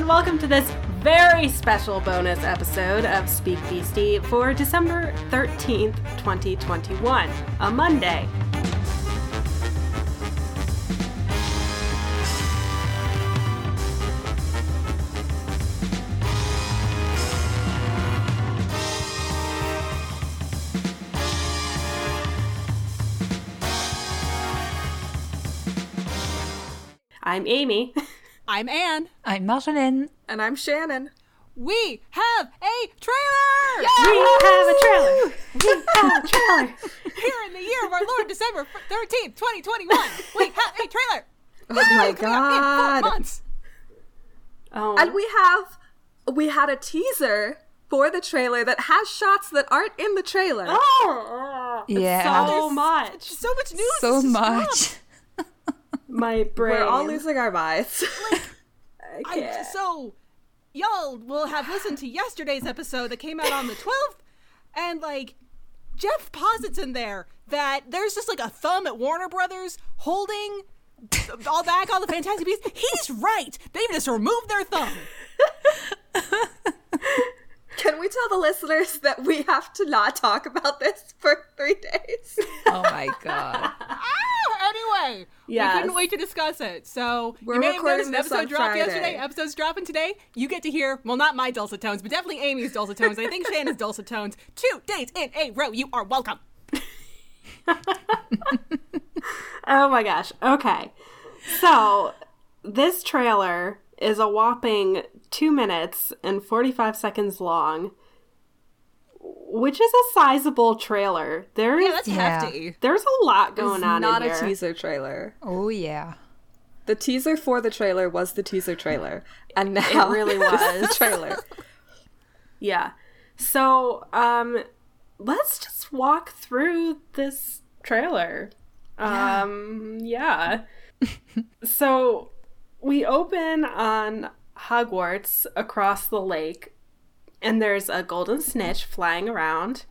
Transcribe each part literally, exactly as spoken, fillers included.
welcome to this very special bonus episode of Speak Beastie for December thirteenth, twenty twenty-one, a Monday. I'm Amy. I'm Anne. I'm Marjolaine. And I'm Shannon. We have a trailer! Yeah! We have a trailer! We have a trailer! Here in the year of our Lord, December thirteenth, twenty twenty-one, we have a trailer! Oh my god! In four months. Oh. And we have, we had a teaser for the trailer that has shots that aren't in the trailer. Oh! Yeah. So There's much. So much news. So to much. scrub. My brain. We're all losing our minds. Like, I I, can't. so, y'all will have listened to yesterday's episode that came out on the twelfth, and, like, Jeff posits in there that there's just, like, a thumb at Warner Brothers holding all back all the Fantastic Beasts. He's right. They've just removed their thumb. Can we tell the listeners that we have to not talk about this for three days? Oh my god. Ah, anyway, Yes. we couldn't wait to discuss it. So We're you may have recording noticed an this episode on dropped Friday. yesterday. Episode's dropping today. You get to hear, well, not my dulcet tones, but definitely Amy's dulcet tones. And I think Shannon's dulcet tones. Two days in a row. You are welcome. Oh my gosh. Okay. So, this trailer is a whopping two minutes and forty-five seconds long, which is a sizable trailer. There Yeah, is that's Yeah. hefty. there's a lot going It's on not in a here. teaser trailer. Oh yeah. The teaser for the trailer was the teaser trailer. And now It really this is was. the trailer. Yeah. So, um, let's just walk through this trailer. Yeah. Um, yeah. So, we open on Hogwarts across the lake, and there's a golden snitch flying around.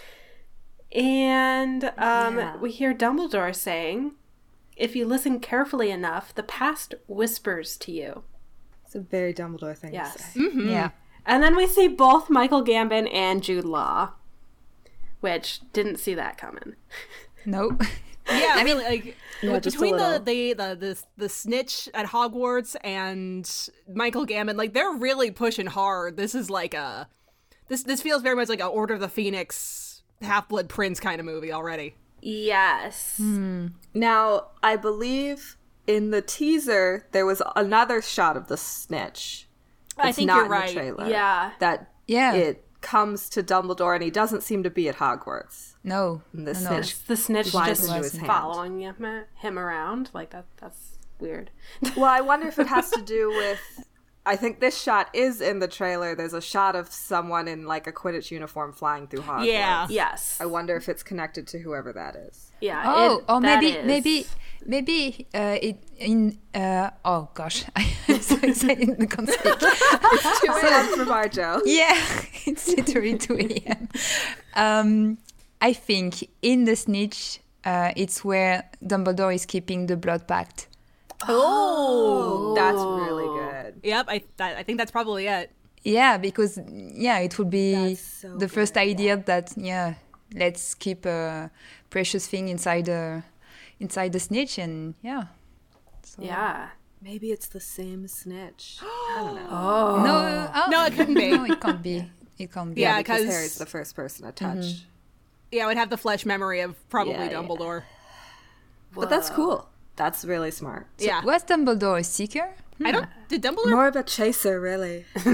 And um, Yeah. we hear Dumbledore saying, "If you listen carefully enough, the past whispers to you." It's a very Dumbledore thing Yes. to say. Mm-hmm. Yeah. And then we see both Michael Gambon and Jude Law, which didn't see that coming. No. Yeah, I mean, like, Yeah, just a between the, little. the, the, the, the snitch at Hogwarts and Michael Gambon, like, they're really pushing hard. This is like a... This this feels very much like a Order of the Phoenix, Half-Blood Prince kind of movie already. Yes. Now, I believe in the teaser, there was another shot of the snitch. I It's think not you're in right. the trailer. Yeah. That Yeah. it comes to Dumbledore and he doesn't seem to be at Hogwarts. No. And the no, no. snitch The snitch Flies just into his hand. following him, him around. Like, that. that's weird. Well, I wonder if it has to do with... I think this shot is in the trailer. There's a shot of someone in, like, a Quidditch uniform flying through Hogwarts. Yeah. Yes. I wonder if it's connected to whoever that is. Yeah. Oh, it- or that maybe, is- maybe, maybe, uh, it in. Uh, oh gosh, I'm so excited. I can't speak. two a.m. for Marjo. Yeah, it's literally two a.m. Um, I think in the snitch, uh, it's where Dumbledore is keeping the blood pact. Oh! That's really good. Yep, I, that, I think that's probably it. Yeah, because yeah, it would be That's so the first good, idea that yeah, let's keep a precious thing inside the inside the snitch, and yeah. So, Yeah. Maybe it's the same snitch. I don't know. Oh. No, oh, No, it couldn't be. No, it can't be. It can't be. Yeah, because 'cause- Harry's the first person to touch. Yeah, I would have the flesh memory of probably Yeah, yeah. Dumbledore. But that's cool. That's really smart. Yeah. Was Dumbledore a seeker? I don't... Did Dumbledore... More of a chaser, really. I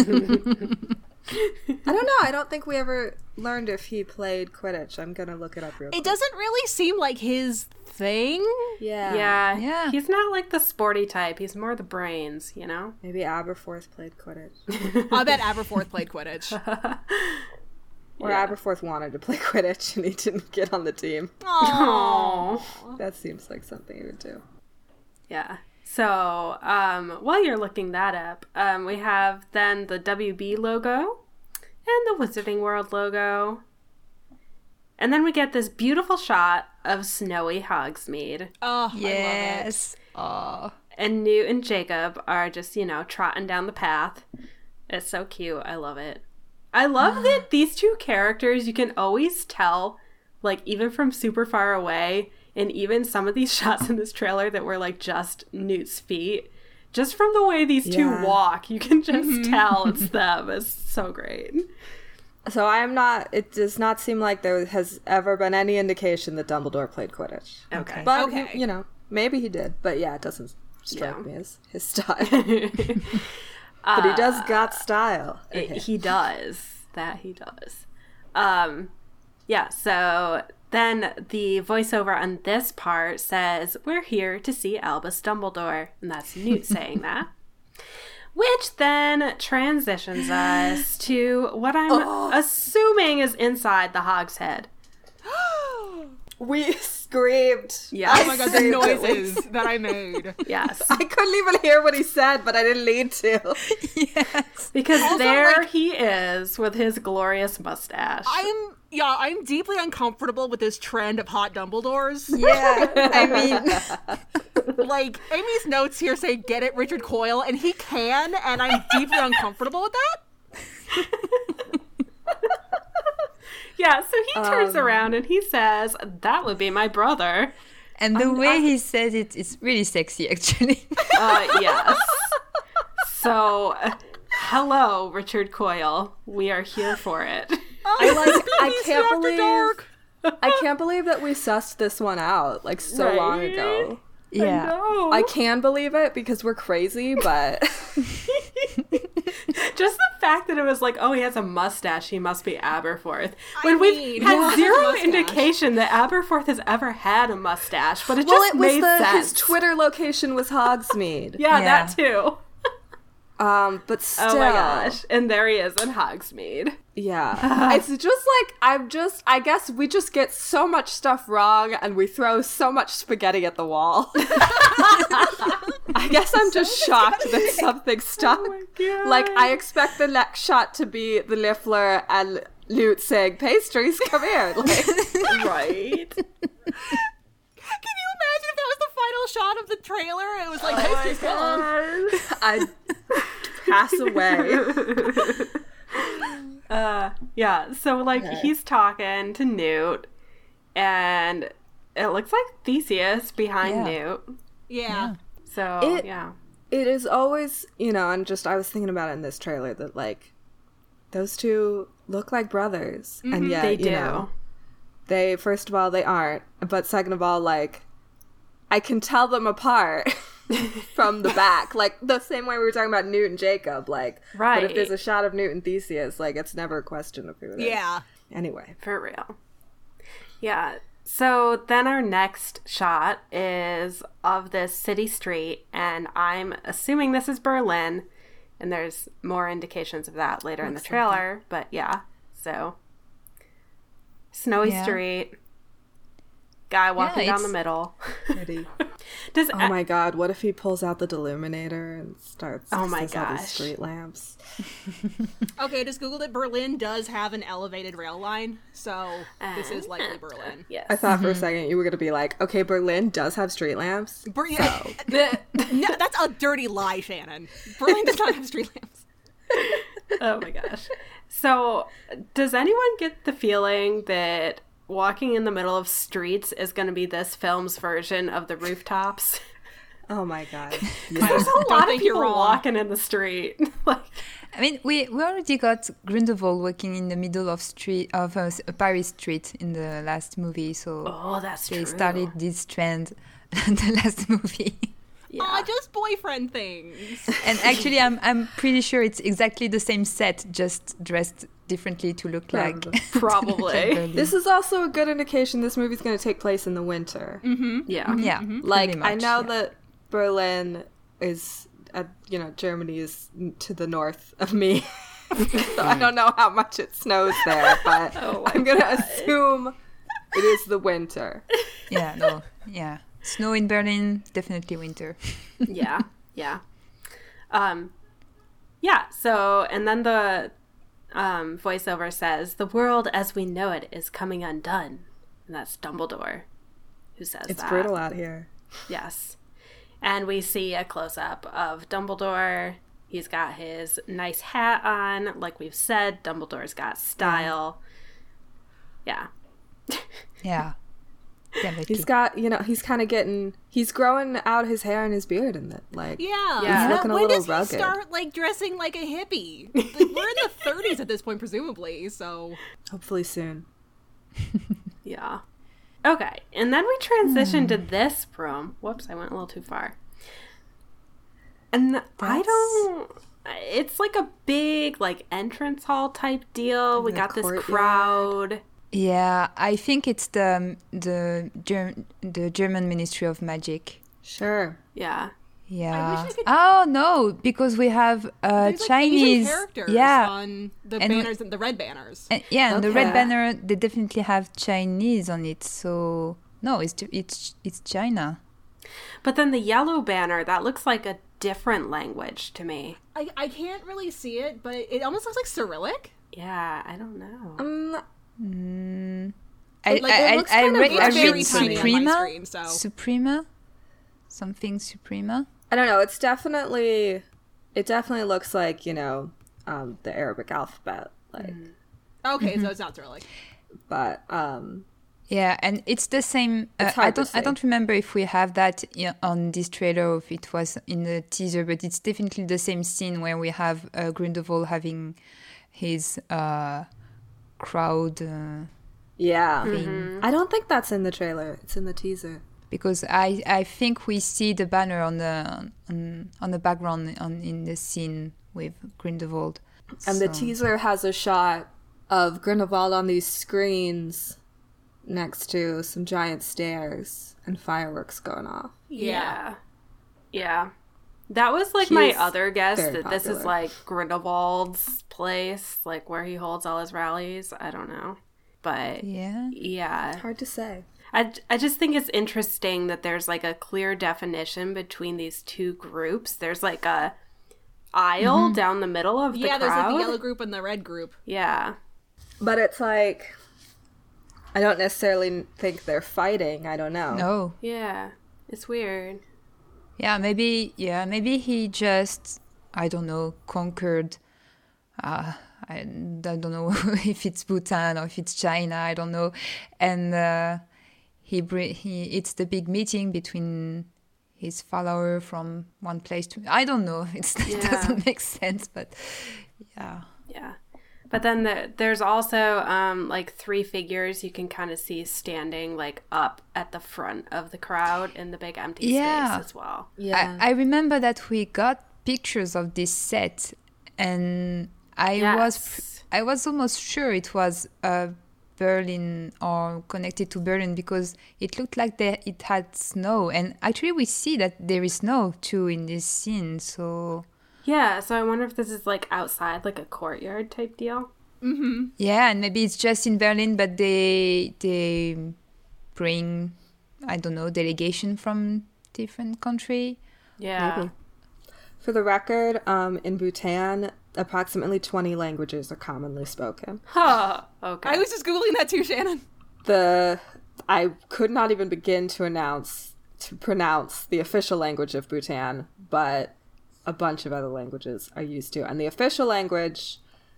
don't know. I don't think we ever learned if he played Quidditch. I'm gonna look it up real quick. It doesn't really seem like his thing. Yeah. Yeah. Yeah. He's not like the sporty type. He's more the brains, you know? Maybe Aberforth played Quidditch. I bet Aberforth played Quidditch. Or Yeah. Aberforth wanted to play Quidditch and he didn't get on the team. Aww. Oh. That seems like something he would do. Yeah. So, um, while you're looking that up, um, we have then the W B logo and the Wizarding World logo. And then we get this beautiful shot of snowy Hogsmeade. Oh, Yes. Oh. and Newt and Jacob are just, you know, trotting down the path. It's so cute. I love it. I love that these two characters, you can always tell, like, even from super far away, and even some of these shots in this trailer that were, like, just Newt's feet, just from the way these two Yeah. walk, you can just tell it's them. It's so great. So I am not. It does not seem like there has ever been any indication that Dumbledore played Quidditch. Okay. But Okay. he- you know, maybe he did. But yeah, it doesn't strike Yeah. me as his style. But he does got style. It- he does. That he does. Um, yeah, so then the voiceover on this part says, "We're here to see Albus Dumbledore." And that's Newt saying that. Which then transitions us to what I'm assuming is inside the Hogshead. We screamed. Yeah. Oh my god, the screamed at noises least. that I made. Yes. I couldn't even hear what he said, but I didn't need to. Yes. Because Also, there like- he is with his glorious mustache. I'm yeah, I'm deeply uncomfortable with this trend of hot Dumbledores. Yeah. I mean, Like, Amy's notes here say, "Get it, Richard Coyle," and he can, and I'm deeply uncomfortable with that. Yeah, so he turns around and he says, "That would be my brother." and the way he says it, it's really sexy, actually. Uh, yes. So, uh, hello, Richard Coyle. We are here for it. I like. I Beast can't After believe. Dark. I can't believe that we sussed this one out like so long Right? ago. Yeah. No. I can believe it because we're crazy, but Just the fact that it was like, oh, he has a mustache, he must be Aberforth. When I we've mean, had yeah, zero mustache. indication that Aberforth has ever had a mustache, but it well, just it was made the sense. his Twitter location was Hogsmeade. Yeah, Yeah. that too. Um, but still, Oh my gosh. And there he is in Hogsmeade. yeah, it's just like I'm just. I guess we just get so much stuff wrong, and we throw so much spaghetti at the wall. I guess I'm just shocked that something stuck. Oh my God. Like I expect the next shot to be the Liffler and Lute saying, "Pastries, come here." Like, Right. Can you imagine if that was the final shot of the trailer? It was like, "Pastries, come." I pass away. Uh, yeah, so, like, he's talking to Newt, and it looks like Theseus behind Yeah. Newt. Yeah. So, It- yeah. It is always, you know, and just I was thinking about it in this trailer that like those two look like brothers, and yet They you do. know, they first of all they aren't, but second of all, like I can tell them apart from the back, like the same way we were talking about Newt and Jacob, like. But Right. if there's a shot of Newt and Theseus, like it's never a question of who it is. Yeah. Anyway, For real. Yeah. So then our next shot is of this city street, and I'm assuming this is Berlin, and there's more indications of that later in the trailer, but yeah. So, snowy Yeah. street, guy walking down it's- the middle. pretty. Does Oh my god, what if he pulls out the deluminator and starts Oh my says all these gosh. street lamps? Okay, just Googled it. Berlin does have an elevated rail line, so this is likely Berlin. Yes. I thought for a second you were going to be like, okay, Berlin does have street lamps. Ber- yeah, no, that's a dirty lie, Shannon. Berlin does not have street lamps. Oh my gosh. So, does anyone get the feeling that walking in the middle of streets is going to be this film's version of the rooftops? Oh my god. There's a Don't lot of think you're people wrong. walking in the street. Like, I mean, we, we already got Grindelwald walking in the middle of street of uh, s- Paris street in the last movie, so oh, that's they true. started this trend the last movie. Yeah. Aw, just boyfriend things. And actually, I'm I'm pretty sure it's exactly the same set, just dressed differently to look like Probably. Berlin. This is also a good indication this movie's going to take place in the winter. Yeah. yeah, Like, pretty I much, know yeah. that Berlin is, at, you know, Germany is to the north of me. So I don't know how much it snows there, but Oh my I'm going to God. assume it is the winter. Yeah, no, yeah. Snow in Berlin, definitely winter. Yeah. Yeah. Um, yeah. So, and then the um, voiceover says, "The world as we know it is coming undone." And that's Dumbledore who says It's that. brutal out here. Yes. And we see a close-up of Dumbledore. He's got his nice hat on. Like we've said, Dumbledore's got style. Yeah. Yeah. Definitely. He's got, you know, he's kind of getting, he's growing out his hair and his beard and that, like, Yeah. Yeah. he's looking a when little does he rugged. start like dressing like a hippie? Like, we're in the thirties at this point, presumably. So Hopefully soon. Yeah. Okay. And then we transition to this room. Whoops, I went a little too far. And I That's- don't... It's like a big, like, entrance hall type deal. We the got this courtyard. crowd. Yeah, I think it's the the Germ- the German Ministry of Magic. Sure. Yeah. Yeah. I could- Oh no, because we have uh, there's like Chinese. Asian characters Yeah, on the And- banners, the red banners. and, yeah, and the red Okay. banner they definitely have Chinese on it. So no, it's it's it's China. But then the yellow banner, that looks like a different language to me. I, I can't really see it, but it almost looks like Cyrillic. Yeah, I don't know. Um, Mm, I Like, it I, looks I, I kind of read I It's read very tiny on my Suprema, screen, so Suprema, something Suprema. I don't know. It's definitely, it definitely looks like, you know, um, the Arabic alphabet. Like, okay, so it's not Cyrillic. but, um, Yeah, and it's the same. Uh, It's I hard to don't. I say. don't remember if we have that i- on this trailer or if it was in the teaser, but it's definitely the same scene where we have uh, Grindelwald having his uh, crowd. Uh, yeah. thing. I don't think that's in the trailer. It's in the teaser. Because I, I think we see the banner on the on, on the background on in the scene with Grindelwald. And the So- teaser has a shot of Grindelwald on these screens next to some giant stairs and fireworks going off. Yeah. Yeah. That was like my He's other guess very that this is popular. like Grindelwald's place, like where he holds all his rallies. I don't know. But Yeah. yeah. Hard to say. I, I just think it's interesting that there's like a clear definition between these two groups. There's like a aisle down the middle of the Yeah, crowd. there's like the yellow group and the red group. Yeah. But it's like, I don't necessarily think they're fighting. I don't know. No. Yeah. It's weird. Yeah, maybe. Yeah, maybe he just. I don't know. Conquered. Uh, I, I don't know if it's Bhutan or if it's China. I don't know. And uh, he br- he. It's the big meeting between his follower from one place to. I don't know. It's, Yeah. It doesn't make sense, but yeah. Yeah. But then the, there's also um, like three figures you can kind of see standing like up at the front of the crowd in the big empty Yeah. space as well. Yeah. I, I remember that we got pictures of this set, and I was Yes. I was almost sure it was uh, Berlin or connected to Berlin because it looked like there, it had snow, and actually we see that there is snow too in this scene. So Yeah, so I wonder if this is like outside, like a courtyard type deal. yeah, and maybe it's just in Berlin, but they they bring I don't know delegation from different country. Yeah. Maybe. For the record, um, in Bhutan, approximately twenty languages are commonly spoken. Huh. Okay. I was just googling that too, Shannon. The I could not even begin to announce to pronounce the official language of Bhutan, but a bunch of other languages are used too, and the official language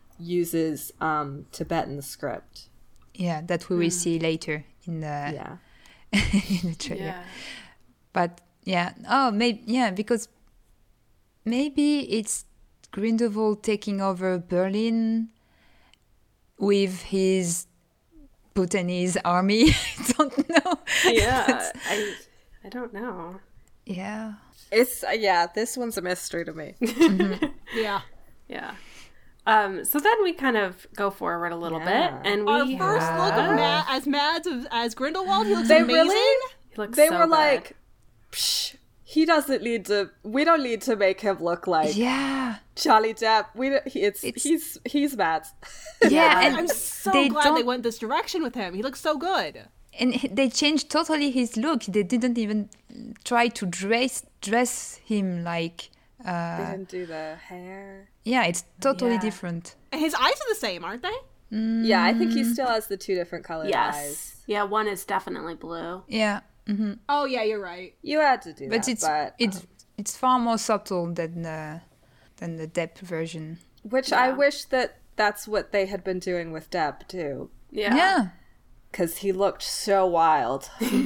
uses um, Tibetan script. Yeah, that we will see later in the Yeah, in the trailer. Yeah. But yeah, oh, maybe yeah, because maybe it's Grindelwald taking over Berlin with his Bhutanese army. I don't know. Yeah. I, I don't know. Yeah. it's uh, yeah. This one's a mystery to me. Yeah. Yeah. Um, so then we kind of go forward a little Yeah. bit, and we Our first look have- of Matt as Mads as, as Grindelwald, he looks They amazing. really- He looks They so were good. like, Psh, he doesn't need to. We don't need to make him look like Yeah. Charlie Depp. We don't- he- it's, It's- he's he's Matt. Yeah, and I'm so they glad don't they went this direction with him. He looks so good. and he- they changed totally his look. They didn't even try to dress dress him like uh Didn't do the hair. yeah, it's totally Yeah. different. And his eyes are the same, aren't they? Yeah, I think he still has the two different colored Yes. eyes. Yeah, one is definitely blue. Yeah. Oh yeah, you're right. You had to do But that. it's but it's it's far more subtle than the than the Depp version. which I wish that that's what they had been doing with Depp too, Yeah. Yeah. because he looked so wild.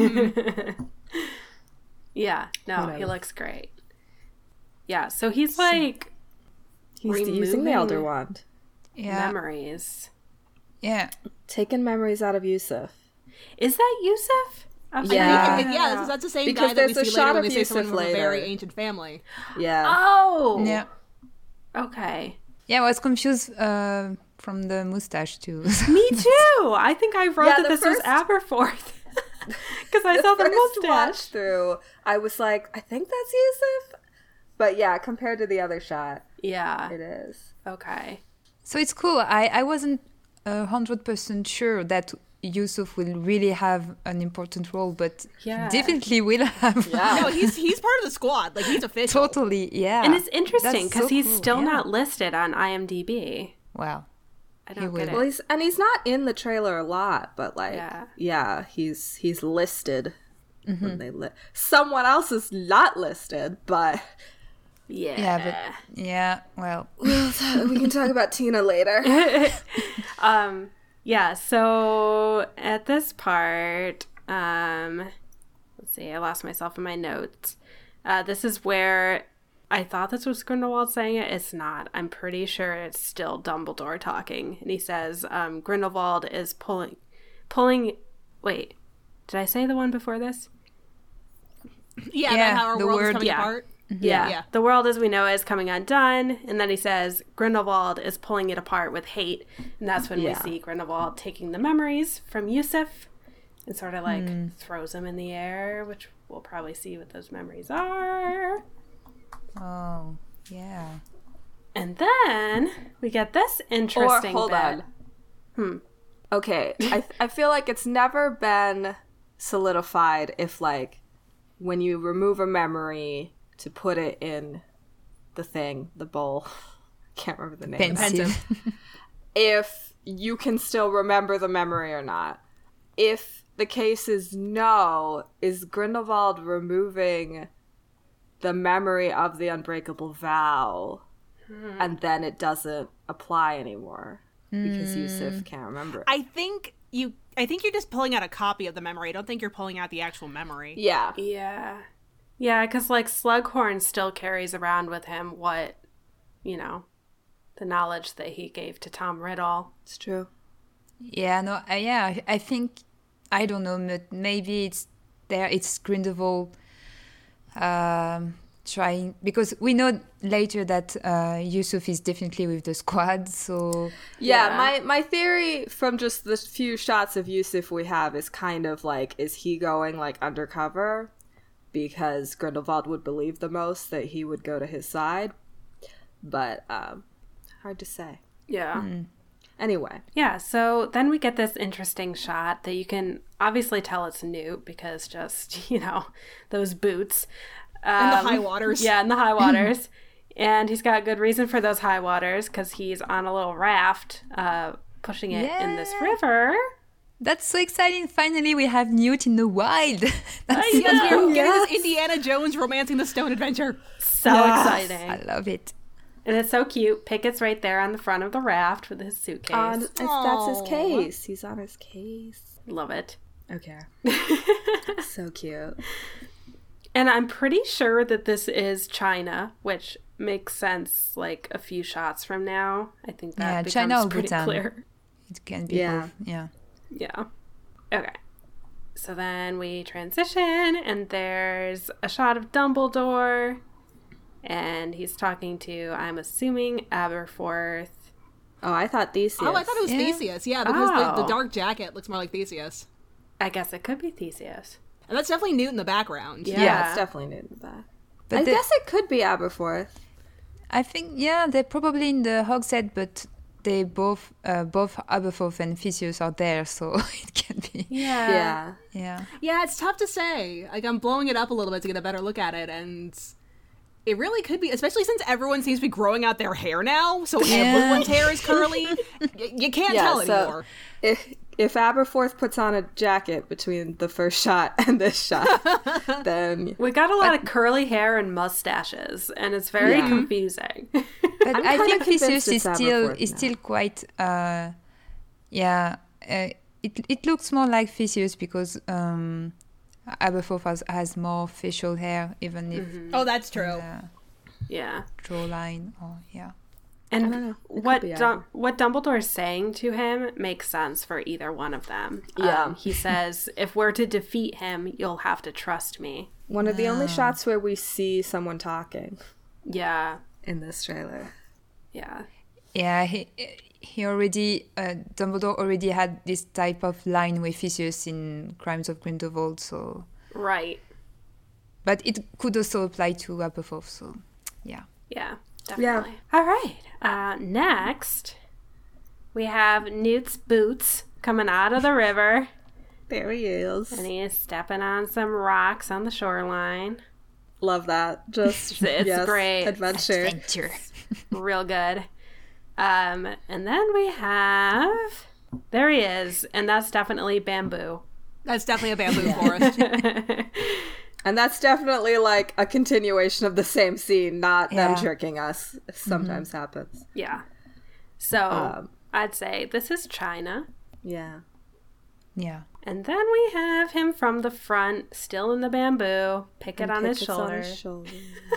Yeah. No, he Whatever. looks great. Yeah. So he's like He's using the Removing- Elder Wand, Yeah. memories. Yeah. taking memories out of Yusuf. Is that Yusuf? I was Yeah. thinking- Yeah, that's, that's the same Because guy that we there's a see shot later when of they say someone Yusuf from a very later. ancient family. Yeah. Oh. Yeah. Okay. Yeah, I was confused uh, from the mustache too. Me too. I think I wrote Yeah, that the this first- was Aberforth because I saw the First watch mustache. through, I was like, I think that's Yusuf. But yeah, compared to the other shot, Yeah. it is. Okay. So it's cool. I, I wasn't a hundred percent sure that Yusuf will really have an important role, but Yeah. he definitely will have. Yeah. No, he's he's part of the squad. Like he's official. Totally, yeah. And it's interesting That's because so he's cool, still yeah. not listed on IMDb. Wow. I He don't will. get Well, it. he's and he's not in the trailer a lot, but like, Yeah. yeah, he's he's listed. When they li- someone else is not listed, but Yeah. Yeah, but yeah, well, we can talk about Tina later. Um. Yeah. So at this part, um, let's see. I lost myself in my notes. Uh, this is where I thought this was Grindelwald saying it. It's not. I'm pretty sure it's still Dumbledore talking, and he says, um, "Grindelwald is pulling, pulling." Wait, did I say the one before this? Yeah, Yeah, about how our the world is word- coming yeah. apart. Yeah. Yeah. The world as we know it is coming undone. And then he says Grindelwald is pulling it apart with hate. And that's when Yeah. we see Grindelwald taking the memories from Yusuf and sort of like throws them in the air, which we'll probably see what those memories are. oh, yeah. And then we get this interesting or hold bit. on. Hmm. Okay, I I feel like it's never been solidified if like when you remove a memory to put it in the thing, the bowl. Can't remember the name. Pensive. If you can still remember the memory or not. If the case is no, is Grindelwald removing the memory of the unbreakable vow and then it doesn't apply anymore because Yusuf can't remember it? I think you. I think you're just pulling out a copy of the memory. I don't think you're pulling out the actual memory. Yeah. Yeah. Yeah, because like Slughorn still carries around with him what, you know, the knowledge that he gave to Tom Riddle. It's true. Yeah, no, I, yeah, I- I think, I don't know, but maybe it's there, it's Grindelwald um, trying, because we know later that uh, Yusuf is definitely with the squad, so Yeah, Yeah. my my theory from just the few shots of Yusuf we have is kind of like, is he going like undercover because Grindelwald would believe the most that he would go to his side? But um, hard to say. Yeah. Anyway, Yeah, so then we get this interesting shot that you can obviously tell it's Newt because just, you know, those boots. And the Um, high waters. Yeah, and the high waters. And he's got good reason for those high waters because he's on a little raft uh, pushing it in this Yeah. river. that's so exciting. Finally, we have Newt in the wild. That's Yes, know. we're getting yes. this Indiana Jones romancing the stone adventure. So I exciting. love it. And it's so cute. Pickett's right there on the front of the raft with his suitcase. on, if that's his Aw. case. He's on his case. Love it. Okay. So cute. And I'm pretty sure that this is China, which makes sense like a few shots from now. I think that Yeah, becomes China or pretty Bhutan. clear. It can be Yeah. both. Yeah. Yeah. Okay. So then we transition, and there's a shot of Dumbledore, and he's talking to, I'm assuming, Aberforth. Oh, I thought Theseus. Oh, I thought it was Yeah. Theseus. Yeah, because the, the Oh. dark jacket looks more like Theseus. I guess it could be Theseus. And that's definitely Newt in the background. Yeah. Yeah, it's definitely Newt in the back. But I the- guess it could be Aberforth. I think, yeah, they're probably in the Hogshead, but they both, uh, both Aberforth and Theseus are there, so it can be. Yeah. Yeah. Yeah. Yeah, it's tough to say. Like, I'm blowing it up a little bit to get a better look at it, and it really could be, especially since everyone seems to be growing out their hair now, so Yeah. everyone's hair is curly. Y- you can't Yeah, tell so- anymore. It, if Aberforth puts on a jacket between the first shot and this shot, then We got a lot of curly hair and mustaches, and it's very Yeah. confusing. But I'm I kinda think convinced Theseus is it's still Aberforth is now. still quite uh yeah uh, it it looks more like Theseus because um Aberforth has, has more facial hair even if Oh, that's true. uh, Yeah. jawline or yeah. And I don't know. It could what be Dum- either. what Dumbledore's saying to him makes sense for either one of them. Yeah. Um, he says, "If we're to defeat him, you'll have to trust me." one of the only shots where we see someone talking Yeah, in this trailer. yeah, Yeah, he he already uh, Dumbledore already had this type of line with Theseus in Crimes of Grindelwald, so right. but it could also apply to Aberforth, so yeah. Yeah, definitely. All right. Uh, next, we have Newt's boots coming out of the river, There he is. and he is stepping on some rocks on the shoreline. Love that. Just It's yes, great. adventure. Adventure. Real good. Um, and then we have there he is, and that's definitely bamboo. That's definitely a bamboo forest. And that's definitely like a continuation of the same scene, not them Yeah. tricking us. Sometimes happens. Yeah. So Um, I'd say this is China. Yeah. Yeah. And then we have him from the front, still in the bamboo, picket And on his pickets shoulder. on his shoulder.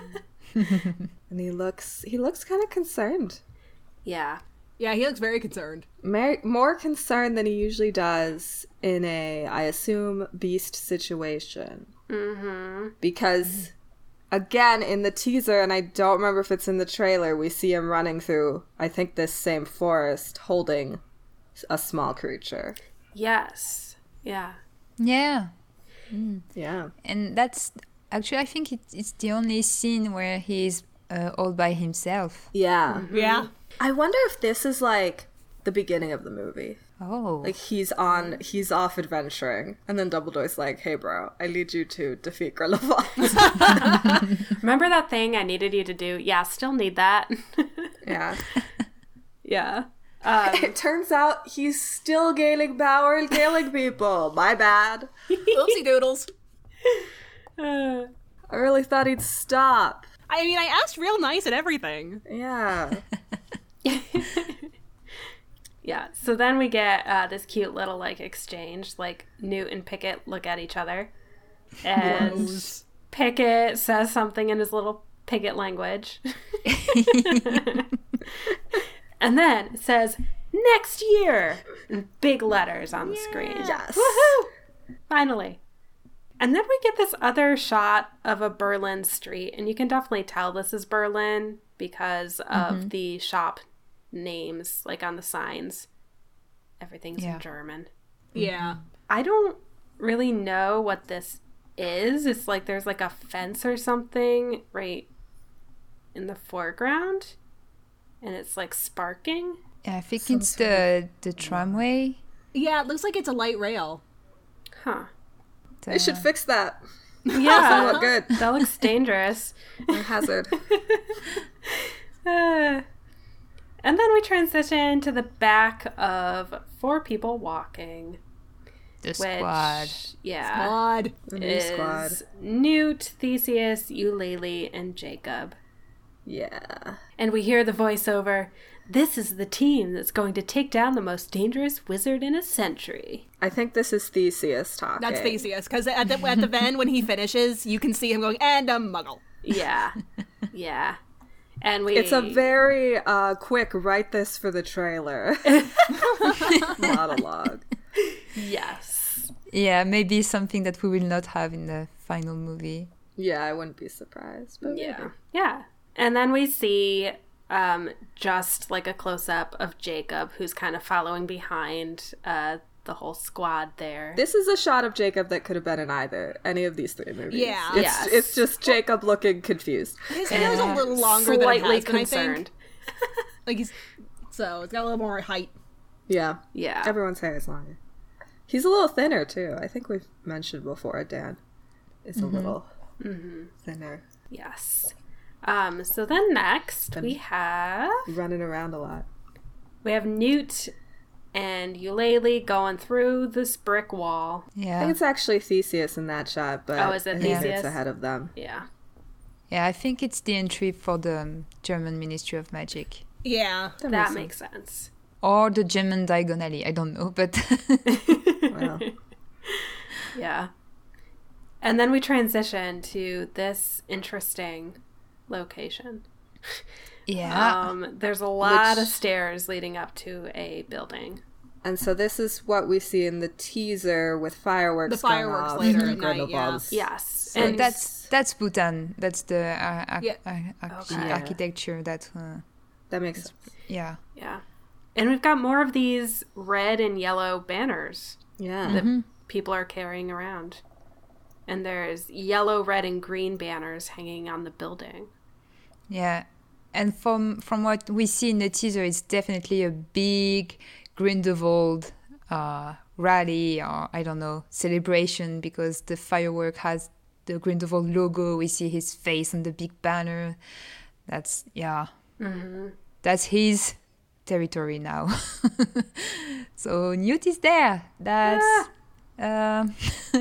And he looks he looks kind of concerned. Yeah. Yeah, he looks very concerned. Mer- more concerned than he usually does in a, I assume, beast situation. Mm-hmm. Because, again, in the teaser, and I don't remember if it's in the trailer, we see him running through, I think, this same forest holding a small creature. Yes. Yeah. Yeah. Yeah. And that's actually, I think it, it's the only scene where he's uh, all by himself. Yeah. Yeah. I wonder if this is like the beginning of the movie. Oh. Like he's on, he's off adventuring, and then Dumbledore's like, "Hey, bro, I need you to defeat Grindelwald." Remember that thing I needed you to do? Yeah, still need that. Yeah. Yeah. Um, It turns out he's still Gaelic power killing people. My bad. Oopsie doodles. uh, I really thought he'd stop. I mean, I asked real nice and everything. Yeah. yeah. So then we get uh, this cute little like exchange. Like Newt and Pickett look at each other, and Gross. Pickett says something in his little Pickett language, and then it says "next year" in big letters on the screen. Yes. Woohoo! Finally. And then we get this other shot of a Berlin street, and you can definitely tell this is Berlin because of the shop names, like on the signs. Everything's Yeah. in German. Yeah. I don't really know what this is. It's like there's like a fence or something right in the foreground, and it's like sparking. Yeah, I think it's the the tramway. Yeah, it looks like it's a light rail. Huh. They should fix that. Yeah. Look good. That looks dangerous. A hazard. Uh, and then we transition to the back of four people walking. The Which, squad. yeah, God. The new is squad. Newt, Theseus, Eulalie, and Jacob. Yeah. And we hear the voiceover, "This is the team that's going to take down the most dangerous wizard in a century." I think this is Theseus talking. That's Theseus, because at the, at the end, when he finishes, you can see him going, and a muggle. Yeah. Yeah. And we... It's a very uh, quick write this for the trailer monologue. Yes. Yeah, maybe something that we will not have in the final movie. Yeah, I wouldn't be surprised. But Yeah. maybe. Yeah. And then we see um, just like a close up of Jacob, who's kind of following behind uh, the whole squad there. This is a shot of Jacob that could have been in either any of these three movies. Yeah. It's, Yes. it's just Jacob looking confused. His hair is a little longer than it Slightly has been, I concerned. think. Like he's, so it's got a little more height. Yeah. Yeah. Everyone's hair is longer. He's a little thinner, too. I think we've mentioned before, Dan is a little thinner. Yes. Um, so then next we have Running around a lot. we have Newt and Eulalie going through this brick wall. I think Yeah. it's actually Theseus in that shot, but Oh, is it I think Theseus? it's ahead of them. Yeah. Yeah, I think it's the entry for the um, German Ministry of Magic. Yeah. That makes sense. Or the German Diagonally. I don't know, but Well, Yeah. And then we transition to this interesting location. yeah. Um, there's a lot Which- of stairs leading up to a building. and so this is what we see in the teaser with fireworks. The fireworks going off later and at night, yeah. Grindelwald's- Yes. So and that's that's Bhutan. That's the uh, arch- Yeah. ar- arch- Okay. architecture that. Uh, That makes sense. yeah. yeah. And we've got more of these red and yellow banners Yeah. that people are carrying around. And there's yellow, red, and green banners hanging on the building. Yeah, and from from what we see in the teaser, it's definitely a big Grindelwald uh, rally, or I don't know, celebration, because the firework has the Grindelwald logo. We see his face on the big banner. That's yeah, that's his territory now. So Newt is there. That's um,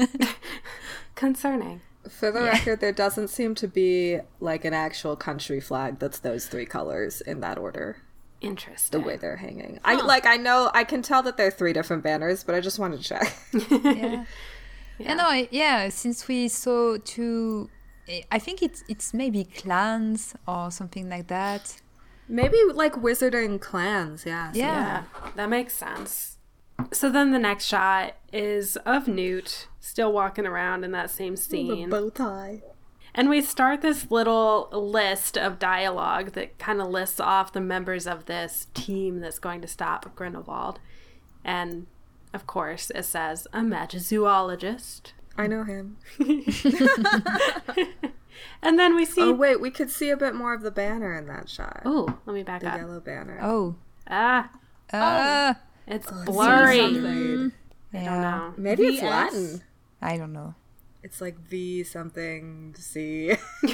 Concerning. For the record, there doesn't seem to be like an actual country flag that's those three colors in that order. The Interesting. way they're hanging. I like I know I can tell that they're three different banners, but I just wanted to check. yeah. Yeah, no, I- yeah. Since we saw two, I think it's it's maybe clans or something like that. Maybe like wizarding clans, yeah. so- Yeah, Yeah, that makes sense. So then the next shot is of Newt still walking around in that same The scene. bow tie. And we start this little list of dialogue that kind of lists off the members of this team that's going to stop Grindelwald. And, of course, it says a magizoologist. I know him. And then we see... Oh wait, we could see a bit more of the banner in that shot. Oh, let me back The up. yellow banner. Oh, Ah, uh, it's Oh, blurry. something. I yeah. don't know. Maybe it's V S? Latin. I don't know. It's like V something C.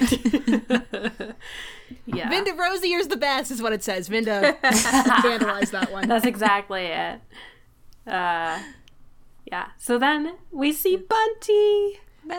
Yeah. Vinda Rosier's the best, is what it says. Vinda vandalized that one. That's exactly it. Uh, yeah. So then we see Bunty.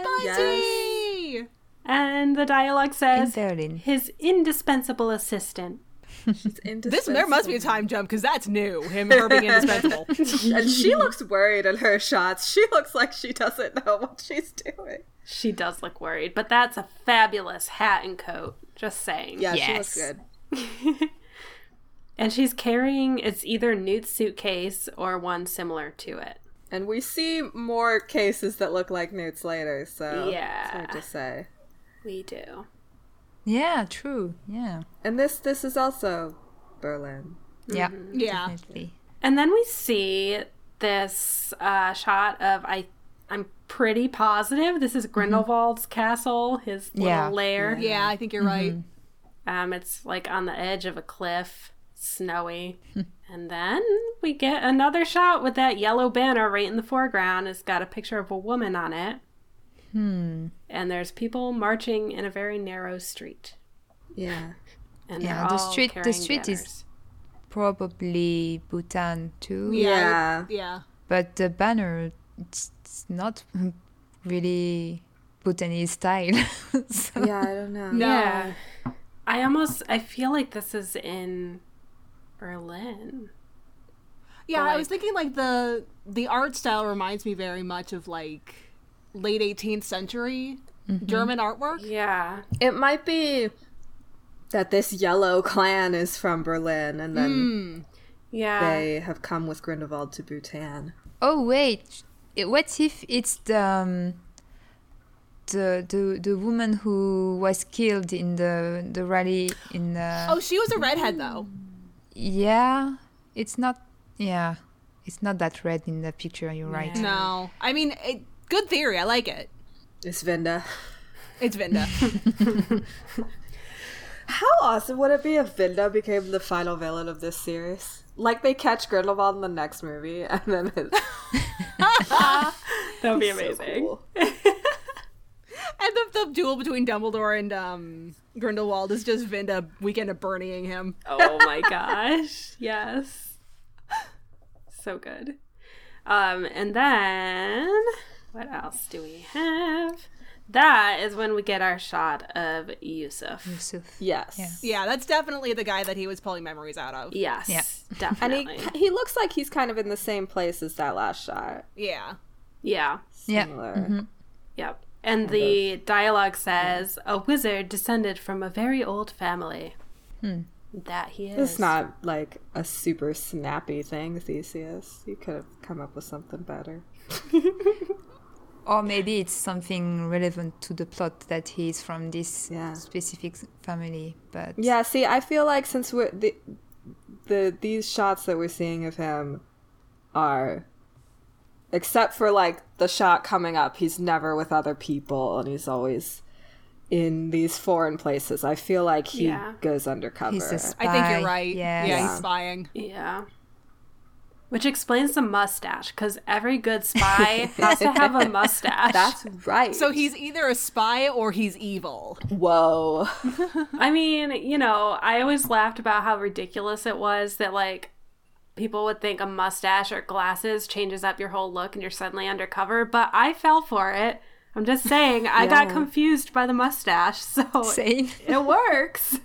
Bunty! And the dialogue In says, Berlin. his indispensable assistant. She's This there must be a time jump because that's new. Him her being indispensable. And she looks worried in her shots. She looks like she doesn't know what she's doing. She does look worried, but that's a fabulous hat and coat. Just saying. Yeah, she Yes. looks good. And she's carrying, it's either Newt's suitcase or one similar to it. And we see more cases that look like Newt's later, so Yeah. it's hard to say. We do. Yeah, true. Yeah, And this this is also Berlin. yeah, Yeah. definitely. And then we see this uh, shot of, I, I'm pretty positive this is Grindelwald's castle, his little Yeah. lair. Yeah, I think you're right. Um, it's like on the edge of a cliff, snowy. And then we get another shot with that yellow banner right in the foreground. It's got a picture of a woman on it. Hmm. And there's people marching in a very narrow street. Yeah. And Yeah, they're the all street- the carrying street is- banners. Probably Bhutan too. Yeah. Yeah. But the banner, it's, it's not really Bhutanese style. So- Yeah, I don't know. No. Yeah. I almost, I feel like this is in Berlin. Yeah, But, I was like- thinking like the the art style reminds me very much of like late eighteenth century German artwork. Yeah. It might be that this yellow clan is from Berlin and then Hmm. Yeah. they have come with Grindelwald to Bhutan. Oh wait, it, what if it's the um, the the the woman who was killed in the the rally in the? Oh, she was a redhead though. Yeah, it's not. Yeah, it's not that red in the picture. You're right. Yeah. No, I mean, it, good theory. I like it. It's Vinda. It's Vinda. How awesome would it be if Vinda became the final villain of this series? Like they catch Grindelwald in the next movie and then it's That would be so amazing. cool. And the, the duel between Dumbledore and um, Grindelwald is just Vinda Weekend of Bernieing him. Oh my gosh. Yes. So good. Um, and then what else do we have? That is when we get our shot of Yusuf. Yusuf. Yes. Yeah. Yeah, that's definitely the guy that he was pulling memories out of. Yes, Yeah. And definitely. he he looks like he's kind of in the same place as that last shot. Yeah. Yeah, Yeah. Similar. yep. And the dialogue says, "A wizard descended from a very old family." Hmm. That he is. It's not like a super snappy thing, Theseus. You could have come up with something better. Or maybe it's something relevant to the plot that he's from this Yeah. specific family. But Yeah, see, I feel like since we're the the these shots that we're seeing of him are, except for like the shot coming up, he's never with other people and he's always in these foreign places. I feel like he Yeah. goes undercover. he's a spy. I think you're right. Yeah. Yeah, Yeah. he's spying. Yeah. Which explains the mustache, because every good spy has to have a mustache. That's right. So he's either a spy or he's evil. whoa. I mean, you know, I always laughed about how ridiculous it was that, like, people would think a mustache or glasses changes up your whole look and you're suddenly undercover, but I fell for it. I'm just saying, I got Yeah. confused by the mustache, so Same. it works.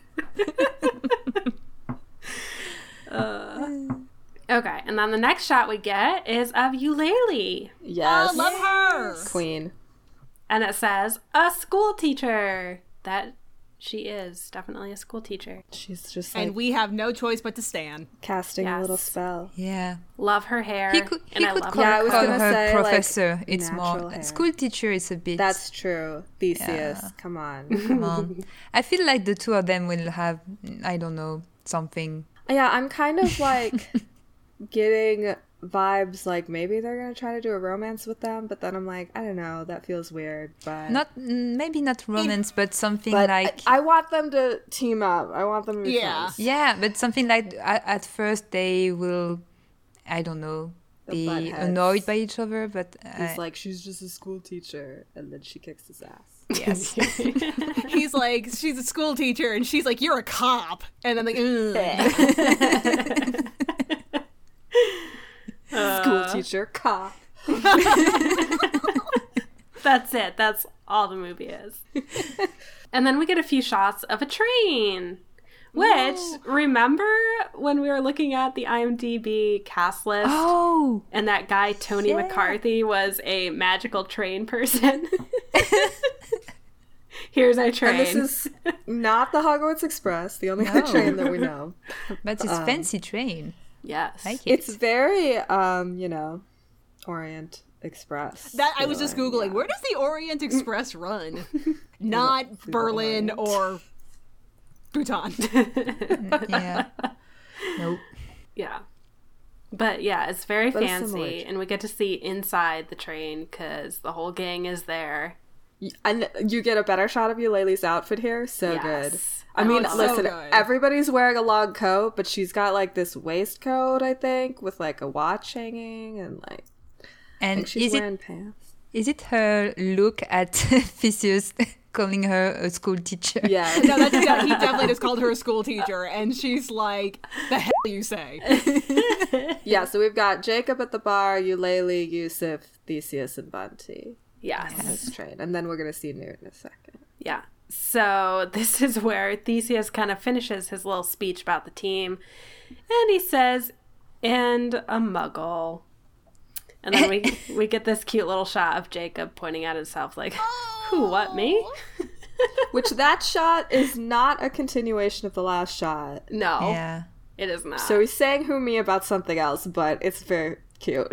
uh, okay, and then the next shot we get is of Eulalie, Yes. I love her. Queen. and it says, a school teacher. That she is definitely a school teacher. She's just like And we have no choice but to stand. casting a little Yes. spell. Yeah. Love her hair. He could, and he I could love call, Yeah, I her was call gonna her say, like, professor. it's natural more hair. school teacher is a bit. That's true. Theseus. Yeah. Come on. Come on. I feel like the two of them will have, I don't know, something. Yeah, I'm kind of like getting vibes like maybe they're gonna try to do a romance with them, but then I'm like, I don't know, that feels weird. But Not mm, maybe not romance, but something but like I, I want them to team up. I want them to be Yeah. friends. yeah, but something like at, at first they will, I don't know, The be butt heads. annoyed by each other, but He's uh, like, she's just a school teacher, and then she kicks his ass. yes, He's like, she's a school teacher, and she's like, you're a cop. And I'm like, ugh. School teacher, cop. That's it. That's all the movie is. And then we get a few shots of a train. Which, remember when we were looking at the IMDb cast list oh, and that guy, Tony Yeah. McCarthy, was a magical train person? Here's our train. And this is not the Hogwarts Express, the only No. other train that we know. but it's fancy train. yes. Like it. It's very, um, you know, Orient Express. That I was just feeling, Googling, yeah. where does the Orient Express run? Not Through the Berlin Orient. or Bhutan. Yeah. Nope. Yeah. But yeah, it's very But it's similar fancy. to- And we get to see inside the train because the whole gang is there. And you get a better shot of Eulalie's outfit here. So Yes. good. I Oh, mean, it's so listen, good. everybody's wearing a long coat, but she's got like this waistcoat, I think, with like a watch hanging, and like I And think she's is it wearing pants. is it her look at Theseus calling her a school teacher? Yeah. No, that's, yeah, he definitely just called her a school teacher, and she's like, the hell you say? Yeah, so we've got Jacob at the bar, Eulalie, Yusuf, Theseus, and Bunty Yes. on this train. And then we're going to see Newt in a second. Yeah. So this is where Theseus kind of finishes his little speech about the team. And he says, and a muggle. And then we we get this cute little shot of Jacob pointing at himself like, who, what, me? Which that shot is not a continuation of the last shot. No, Yeah. it is not. So he's saying who me about something else, but it's very cute.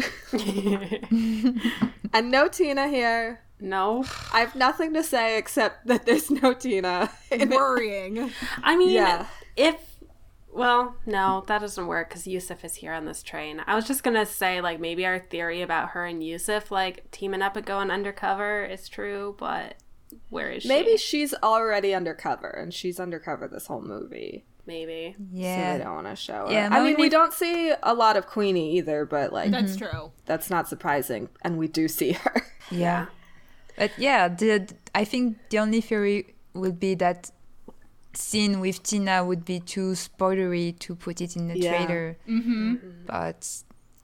And no Tina here. no. I have nothing to say except that there's no Tina. in it. Worrying. I mean, Yeah. if... Well, no, that doesn't work because Yusuf is here on this train. I was just going to say, like, maybe our theory about her and Yusuf, like, teaming up and going undercover is true, but where is she? Maybe she's already undercover, and she's undercover this whole movie. Maybe. So Yeah. they don't want to show her. Yeah, I my mean, we only- don't see a lot of Queenie either, but, like, That's true. that's not surprising. And we do see her. Yeah. But yeah, the I think the only theory would be that scene with Tina would be too spoilery to put it in the Yeah. trailer. Mm-hmm. But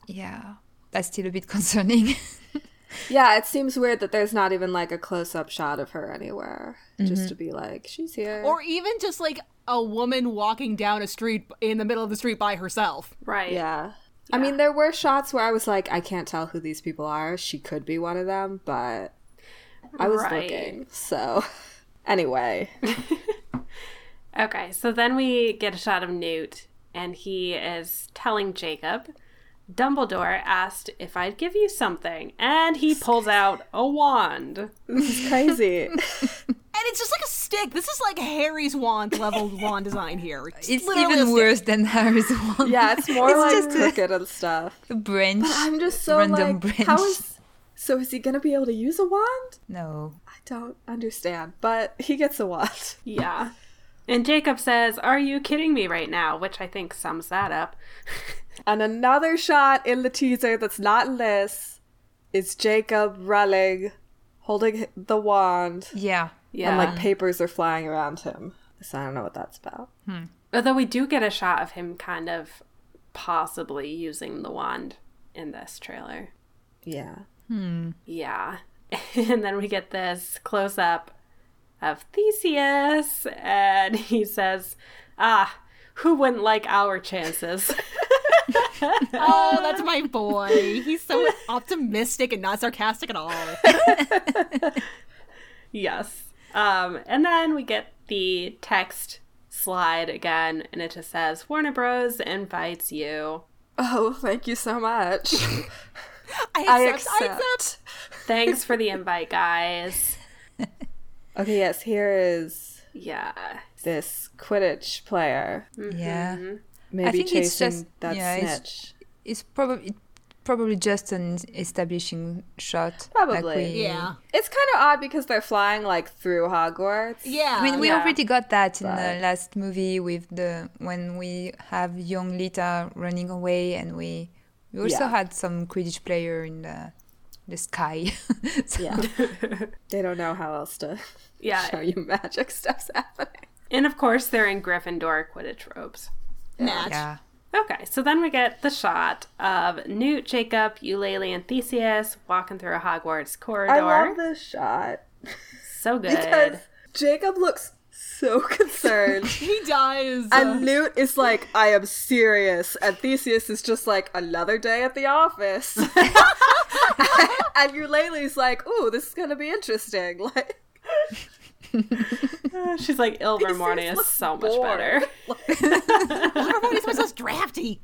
Yeah, that's still a bit concerning. Yeah, it seems weird that there's not even like a close-up shot of her anywhere. Just to be like, she's here. Or even just like a woman walking down a street in the middle of the street by herself. Right. Yeah. I mean, there were shots where I was like, I can't tell who these people are. She could be one of them, but I was Right. looking. So, anyway. Okay, so then we get a shot of Newt, and he is telling Jacob, Dumbledore asked if I'd give you something, and he pulls out a wand. This is crazy. And it's just like a stick. This is like Harry's wand level wand design here. It's, It's literally a even stick. worse than Harry's one. Yeah, it's more It's like just a- crooked and stuff. A branch. But I'm just so random like, branch. how is... So is he going to be able to use a wand? No. I don't understand, but he gets a wand. Yeah. And Jacob says, are you kidding me right now? Which I think sums that up. And another shot in the teaser that's not in this is Jacob running, holding the wand, Yeah. Yeah. and like papers are flying around him. So I don't know what that's about. Although we do get a shot of him kind of possibly using the wand in this trailer. Yeah. Yeah. And then we get this close up of Theseus, and he says, ah, who wouldn't like our chances? Oh, that's my boy. He's so optimistic and not sarcastic at all. Yes. Um, and then we get the text slide again, and it just says, Warner Bros. Invites you. Oh, thank you so much. I I accept. I accept. accept. Thanks for the invite, guys. Okay, yes, here is Yeah. this Quidditch player. Yeah. Maybe think chasing it's just- that yeah, it's- snitch. It's probably it, probably just an establishing shot. Probably. Like we- Yeah. It's kind of odd because they're flying like through Hogwarts. Yeah. I mean, we Yeah. already got that in But- the last movie with the when we have young Lita running away, and we we also Yeah. had some Quidditch player in the the sky. So- Yeah. They don't know how else to Yeah. show you magic stuff's happening. And of course, they're in Gryffindor Quidditch robes. Match. yeah. Okay, so then we get the shot of Newt, Jacob, Eulalie, and Theseus walking through a Hogwarts corridor. I love this shot So good. because Jacob looks so concerned. He does. And Newt is like, I am serious. And Theseus is just like, another day at the office. And Eulalie's like, ooh, this is going to be interesting. Like, She's like, Ilvermorny is looks so much bored. better. Everybody's supposed to drafty.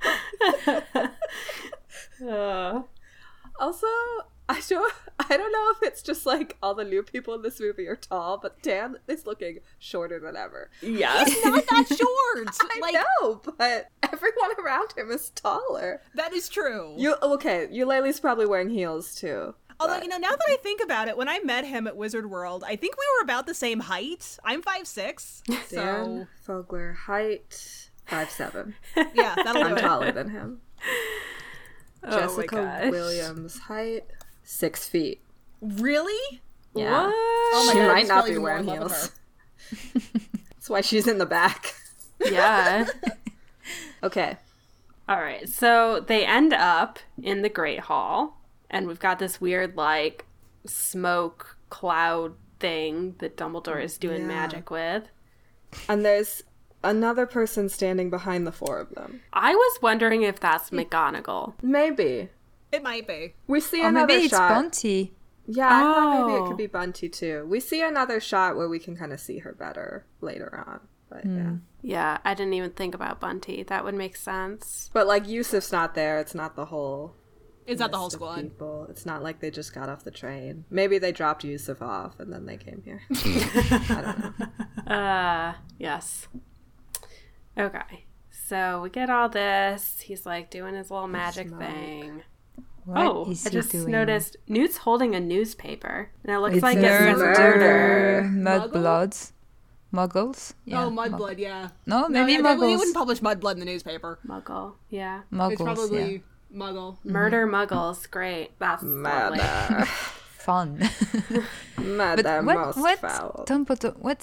Uh, also, I don't, I don't know if it's just like all the new people in this movie are tall, but Dan is looking shorter than ever. yes. Not that short. I like know, but everyone around him is taller. that is true. You okay? Eulalie's probably wearing heels too. Although, but- you know, now that I think about it, when I met him at Wizard World, I think we were about the same height. I'm five six, so Dan Fogler, height five seven. yeah, that'll I'm do it. taller than him. Oh my Jessica gosh. Williams, height six feet. Really? Yeah. What? Oh my She God, might I'm not falling be more wearing in love with heels. That's why she's in the back. Yeah. Okay. All right. So they end up in the Great Hall, and we've got this weird, like, smoke cloud thing that Dumbledore is doing Yeah. magic with. And there's another person standing behind the four of them. I was wondering if that's McGonagall. Maybe. It might be. We see Or another maybe it's shot. Bunty. Yeah, I thought maybe it Oh. could be Bunty too. We see another shot where we can kind of see her better later on. But yeah. Yeah, I didn't even think about Bunty. That would make sense. But like Yusuf's not there. It's not the whole It's not the whole list of squad. people. It's not like they just got off the train. Maybe they dropped Yusuf off and then they came here. I don't know. Uh, yes. Okay. So we get all this. He's like doing his little magic Smoke. thing. What oh, is I he just doing? noticed Newt's holding a newspaper. And it looks It's like it's murder, murder. mud Muggle? bloods, muggles. Yeah, oh, mug- Mudblood, yeah. No, No, maybe yeah, they, they muggles. wouldn't publish Mudblood in the newspaper. Muggle. Yeah. Muggles. It's probably yeah. Muggle. Murder muggles. Great. That's lovely. Murder. Fun. Murder but what, most what foul. Dumbledore? What's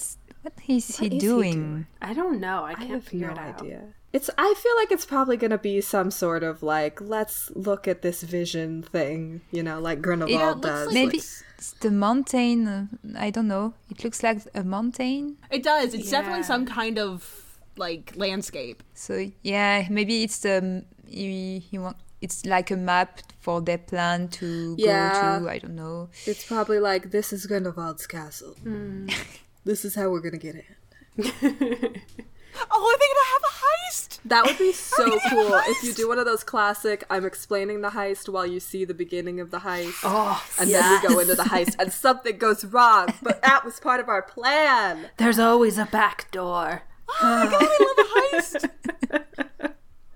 What is he What is he doing? doing? I don't know. I I can't have figure no it out. idea. It's. I feel like it's probably gonna be some sort of like, let's look at this vision thing, you know, like Grindelwald Yeah, it looks does. like- Maybe like- it's the mountain. Uh, I don't know. It looks like a mountain. It does. It's definitely Yeah. some kind of like landscape. So yeah, maybe it's the he, he want. It's like a map for their plan to Yeah. go to. I don't know. It's probably like, this is Grindelwald's castle. This is how we're gonna get in. Oh, are they gonna have a heist? That would be so cool if you do one of those classic, I'm explaining the heist while you see the beginning of the heist. Oh, and then we go into the heist and something goes wrong, but that was part of our plan. there's always a back door. Oh my god, I love a heist.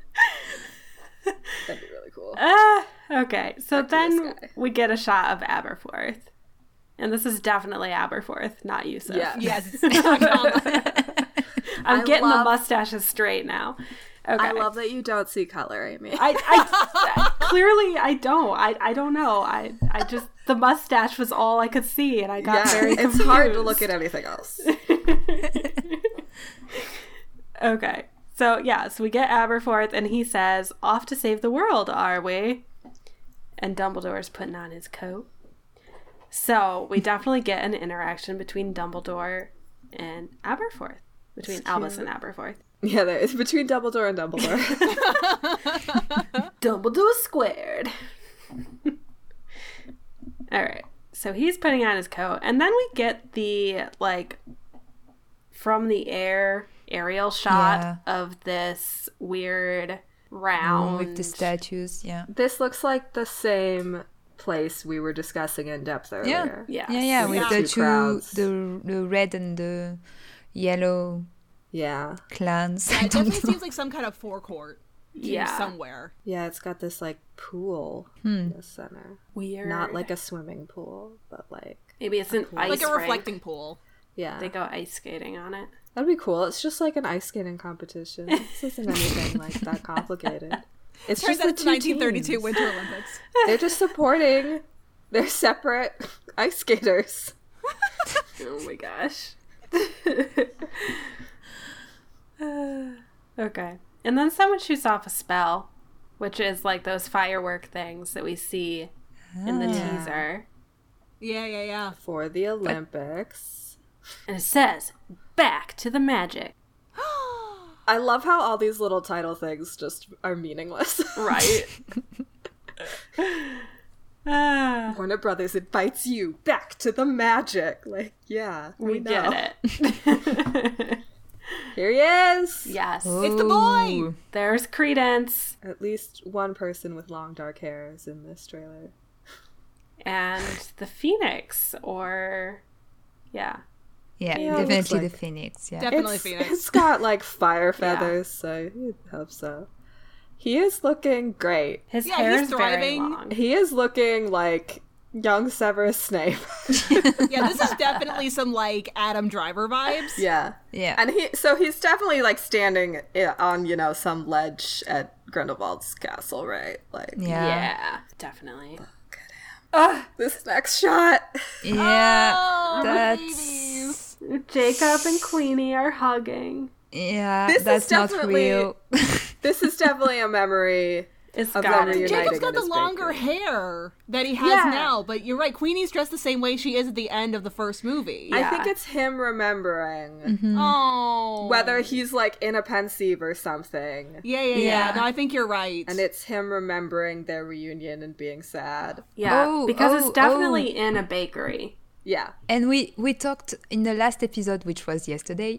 That'd be really cool. Ah, okay. So Back to this then guy. we get a shot of Aberforth. And this is definitely Aberforth, not Yusuf. Yeah. Yes, it's not I'm I getting love- the mustaches straight now. Okay. I love that you don't see color, Amy. I, I clearly I don't. I I don't know. I I just the mustache was all I could see, and I got yeah, very it's confused. hard to look at anything else. Okay, so yeah, so we get Aberforth, and he says, "Off to save the world, are we?" And Dumbledore's putting on his coat. So we definitely get an interaction between Dumbledore and Aberforth, between Albus and Aberforth. Yeah, there, it's between Dumbledore and Dumbledore. Dumbledore squared. All right. So he's putting on his coat, and then we get the like from the air aerial shot Yeah. of this weird round With the statues, yeah. This looks like the same place we were discussing in depth Yeah. earlier. Yes. Yeah, yeah, with Yeah. the Two two, crowds. the the red and the yellow Yeah. clans. Yeah, I it don't definitely know. seems like some kind of forecourt. to Yeah. somewhere. Yeah, it's got this like pool Hmm. in the center. Weird. Not like a swimming pool, but like maybe it's an ice Like a rink. reflecting pool. yeah. They go ice skating on it. That'd be cool. It's just like an ice skating competition. This isn't anything like that complicated. It's Turns just out the it's two the nineteen thirty-two teams. Winter Olympics. They're just supporting their separate ice skaters. Oh my gosh. Uh, okay. And then someone shoots off a spell, which is like those firework things that we see in the Ah. teaser. Yeah, yeah, yeah. For the Olympics. And it says, back to the magic. I love how all these little title things just are meaningless. Right? Ah, Warner Brothers invites you back to the magic. Like, yeah, we, we know. get it. Here he is. Yes. It's the boy! Ooh. There's Credence At least one person with long dark hair is in this trailer. and the Phoenix, or... Yeah. Yeah, Yeah, it looks definitely like- the Phoenix. Yeah. Definitely it's, Phoenix. It's got like fire feathers, so you'd hope so. He is looking great. His Yeah, hair he's is very thriving. long. He is looking like young Severus Snape. Yeah, this is definitely some like Adam Driver vibes. yeah. Yeah. And he, so he's definitely like standing i- on, you know, some ledge at Grindelwald's castle, right? Like, yeah. Yeah, definitely. this next shot. Yeah. Oh, that's babies. Jacob and Queenie are hugging. yeah. This is that's not definitely- real. This is definitely a memory. It's Of got them to be. reuniting. Jacob's got in the his longer bakery. hair that he has Yeah. now, but you're right. Queenie's dressed the same way she is at the end of the first movie. I Yeah. think it's him remembering. Oh, Whether he's like in a pensieve or something. Yeah, yeah, yeah, Yeah. No, I think you're right. And it's him remembering their reunion and being sad. Yeah, Oh, because oh, it's definitely in a bakery. Yeah. And we, we talked in the last episode, which was yesterday,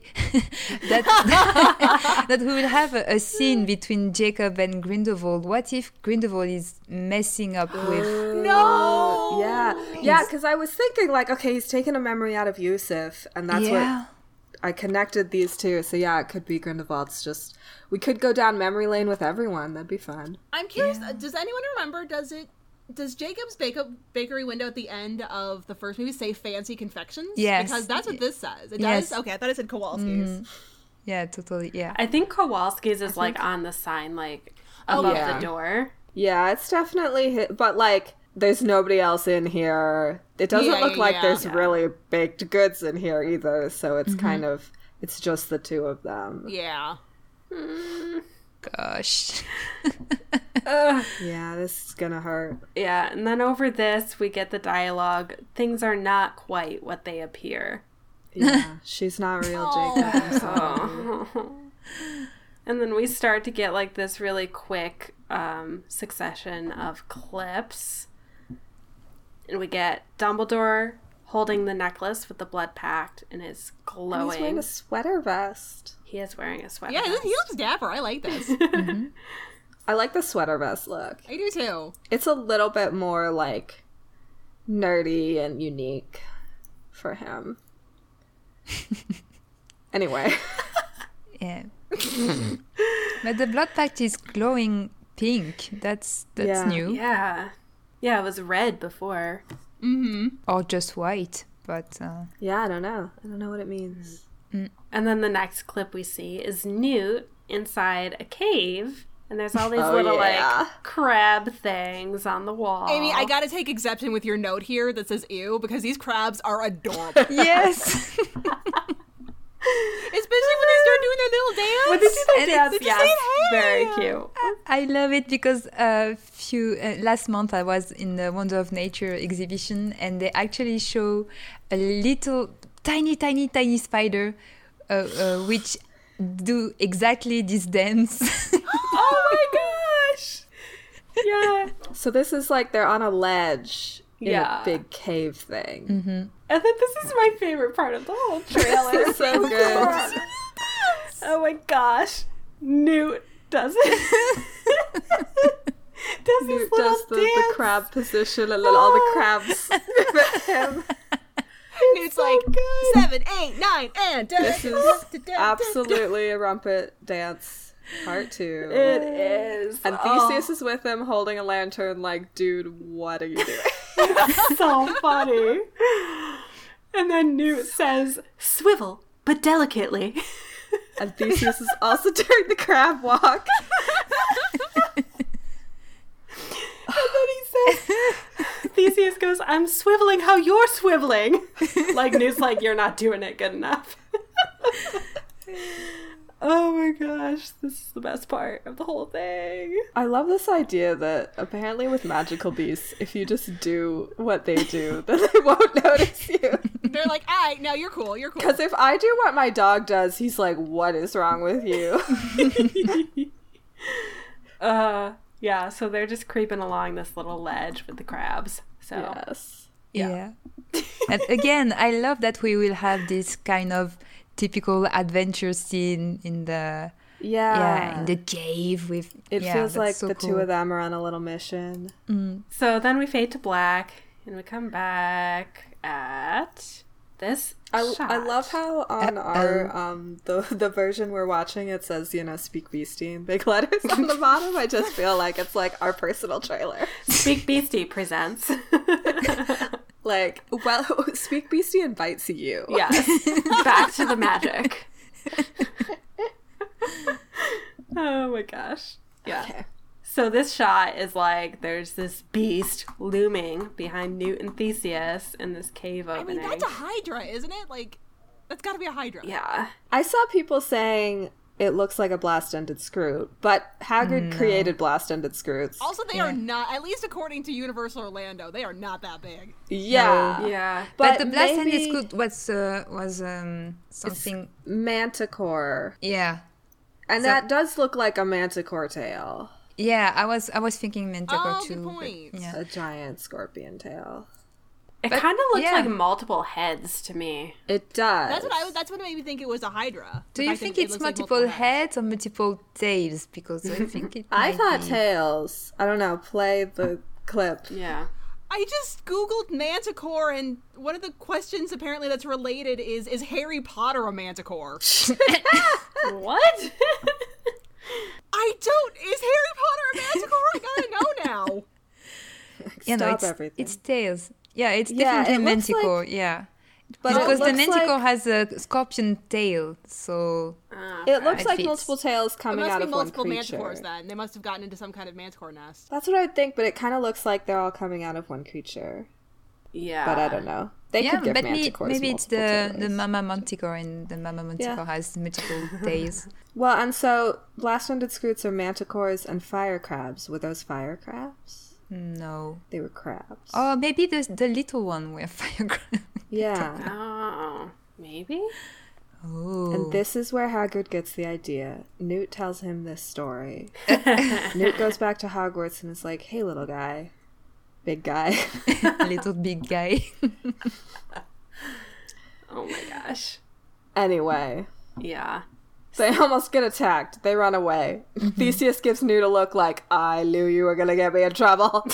that that we will have a, a scene between Jacob and Grindelwald. What if Grindelwald is messing up with? no. Yeah. Yeah, because I was thinking, like, okay, he's taking a memory out of Yusuf, and that's yeah, what I connected these two. So, yeah, it could be Grindelwald's just. We could go down memory lane with everyone. That'd be fun. I'm curious. uh, Does anyone remember? Does it? Does Jacob's bake- bakery window at the end of the first movie say "fancy confections"? Yes. because that's what this says. It Yes. does. Okay, I thought it said Kowalski's. yeah, totally. Yeah, I think Kowalski's is like on the sign, like above yeah. the door. Yeah, it's definitely hit, but like there's nobody else in here. It doesn't Yeah, look yeah, like yeah. there's Yeah. really baked goods in here either, so it's kind of, it's just the two of them. Yeah. Gosh. Yeah, this is gonna hurt. Yeah, and then over this, we get the dialogue. Things are not quite what they appear. Yeah, she's not real, Jacob. I'm sorry. And then we start to get like this really quick um, succession of clips. And we get Dumbledore holding the necklace with the blood pact and is glowing. He's wearing a sweater vest. He is wearing a sweater. Yeah, vest. he looks dapper. I like this. I like the sweater vest look. I do too. It's a little bit more like nerdy and unique for him. Anyway. Yeah. But the blood pact is glowing pink. That's that's Yeah. new. Yeah. Yeah, it was red before. Mm-hmm. Or just white. But uh, Yeah, I don't know. I don't know what it means. And then the next clip we see is Newt inside a cave. And there's all these Oh, little yeah. like crab things on the wall. Amy, I gotta take exception with your note here that says ew, because these crabs are adorable. yes. Especially when they start doing their little dance. When they do their And dance, it's- yes, Hey! very cute. I love it because a few uh, last month I was in the Wonder of Nature exhibition and they actually show a little tiny, tiny, tiny spider uh, uh, which do exactly this dance. Oh my gosh! Yeah. So this is like they're on a ledge in Yeah. a big cave thing. Mm-hmm. And then this is my favorite part of the whole trailer. This is so good. Oh my gosh. Newt does it. does Newt his little does the, dance. the crab position and then all the crabs mimic him. It's so like good. seven, eight, nine, and This is absolutely a Rumpet dance part two. It is. And Oh, Theseus is with him holding a lantern like, dude, what are you doing? so funny. And then Newt says, swivel, but delicately. And Theseus is also doing the crab walk. And then he says, Theseus goes, I'm swiveling how you're swiveling. Like, Newt's like, you're not doing it good enough. Oh my gosh, this is the best part of the whole thing. I love this idea that apparently with magical beasts, if you just do what they do, then they won't notice you. They're like, all right, no, you're cool, you're cool. Because if I do what my dog does, he's like, what is wrong with you? Uh, yeah, so they're just creeping along this little ledge with the crabs. So, Yes. Yeah. And again, I love that we will have this kind of typical adventure scene in the Yeah. yeah in the cave with It yeah, feels that's like so the cool. two of them are on a little mission. so then we fade to black, and we come back at this I, shot. I love how on Uh-oh. our um the the version we're watching it says, you know, speak beastie in big letters on the bottom. I just feel like it's like our personal trailer. Speak Beastie presents. Like, well, speak beastie invites you. Yes. Back to the magic. Oh my gosh. Yeah. Okay. So this shot is like there's this beast looming behind Newt and Theseus in this cave I opening. mean, that's a Hydra, isn't it? Like, that's gotta be a Hydra. Yeah. I saw people saying it looks like a blast-ended Scroot, but Hagrid created blast-ended Scroots. Also, they Yeah. are not, at least according to Universal Orlando, they are not that big. Yeah. Yeah. But, But the blast hand is maybe- good was uh, was um something Manticore. yeah. And So- that does look like a manticore tail. Yeah, I was I was thinking Manticore Oh, too. good but point. Yeah. A giant scorpion tail. It But- kind of looks yeah. like multiple heads to me. It does. That's what I. That's what made me think it was a Hydra. Do The you fact that think it it's looks like multiple heads. heads or multiple tails? Because I think it. I might thought be. tails. I don't know. Play the clip. Yeah. I just googled Manticore, and one of the questions apparently that's related is: Is Harry Potter a Manticore? What? I don't. Is Harry Potter a Manticore? I gotta know now. Yeah, no, Stop it's, everything. it's tails. Yeah, it's Yeah, definitely it looks Manticore. like- yeah, But it because the looks Manticore like- has a scorpion tail, so It looks It like fits. multiple tails There coming must out be of multiple one creature. manticores then. They must have gotten into some kind of manticore nest. That's what I would think, but it kind of looks like they're all coming out of one creature. Yeah. But I don't know. They Yeah, could give but me, manticores maybe it's multiple the, the tails. mama manticore, and the mama manticore Yeah. has multiple tails. Well, and so blast-winded scroots are manticores and fire crabs. Were those fire crabs? No. They were crabs. Oh, maybe the the little one were fire crab. yeah. Oh, maybe? Oh. And this is where Hagrid gets the idea. Newt tells him this story. Newt goes back to Hogwarts and is like, hey, little guy. Big guy. little big guy. Oh my gosh. Anyway, Yeah. they almost get attacked. They run away. Theseus gives Newt a look like, I knew you were going to get me in trouble.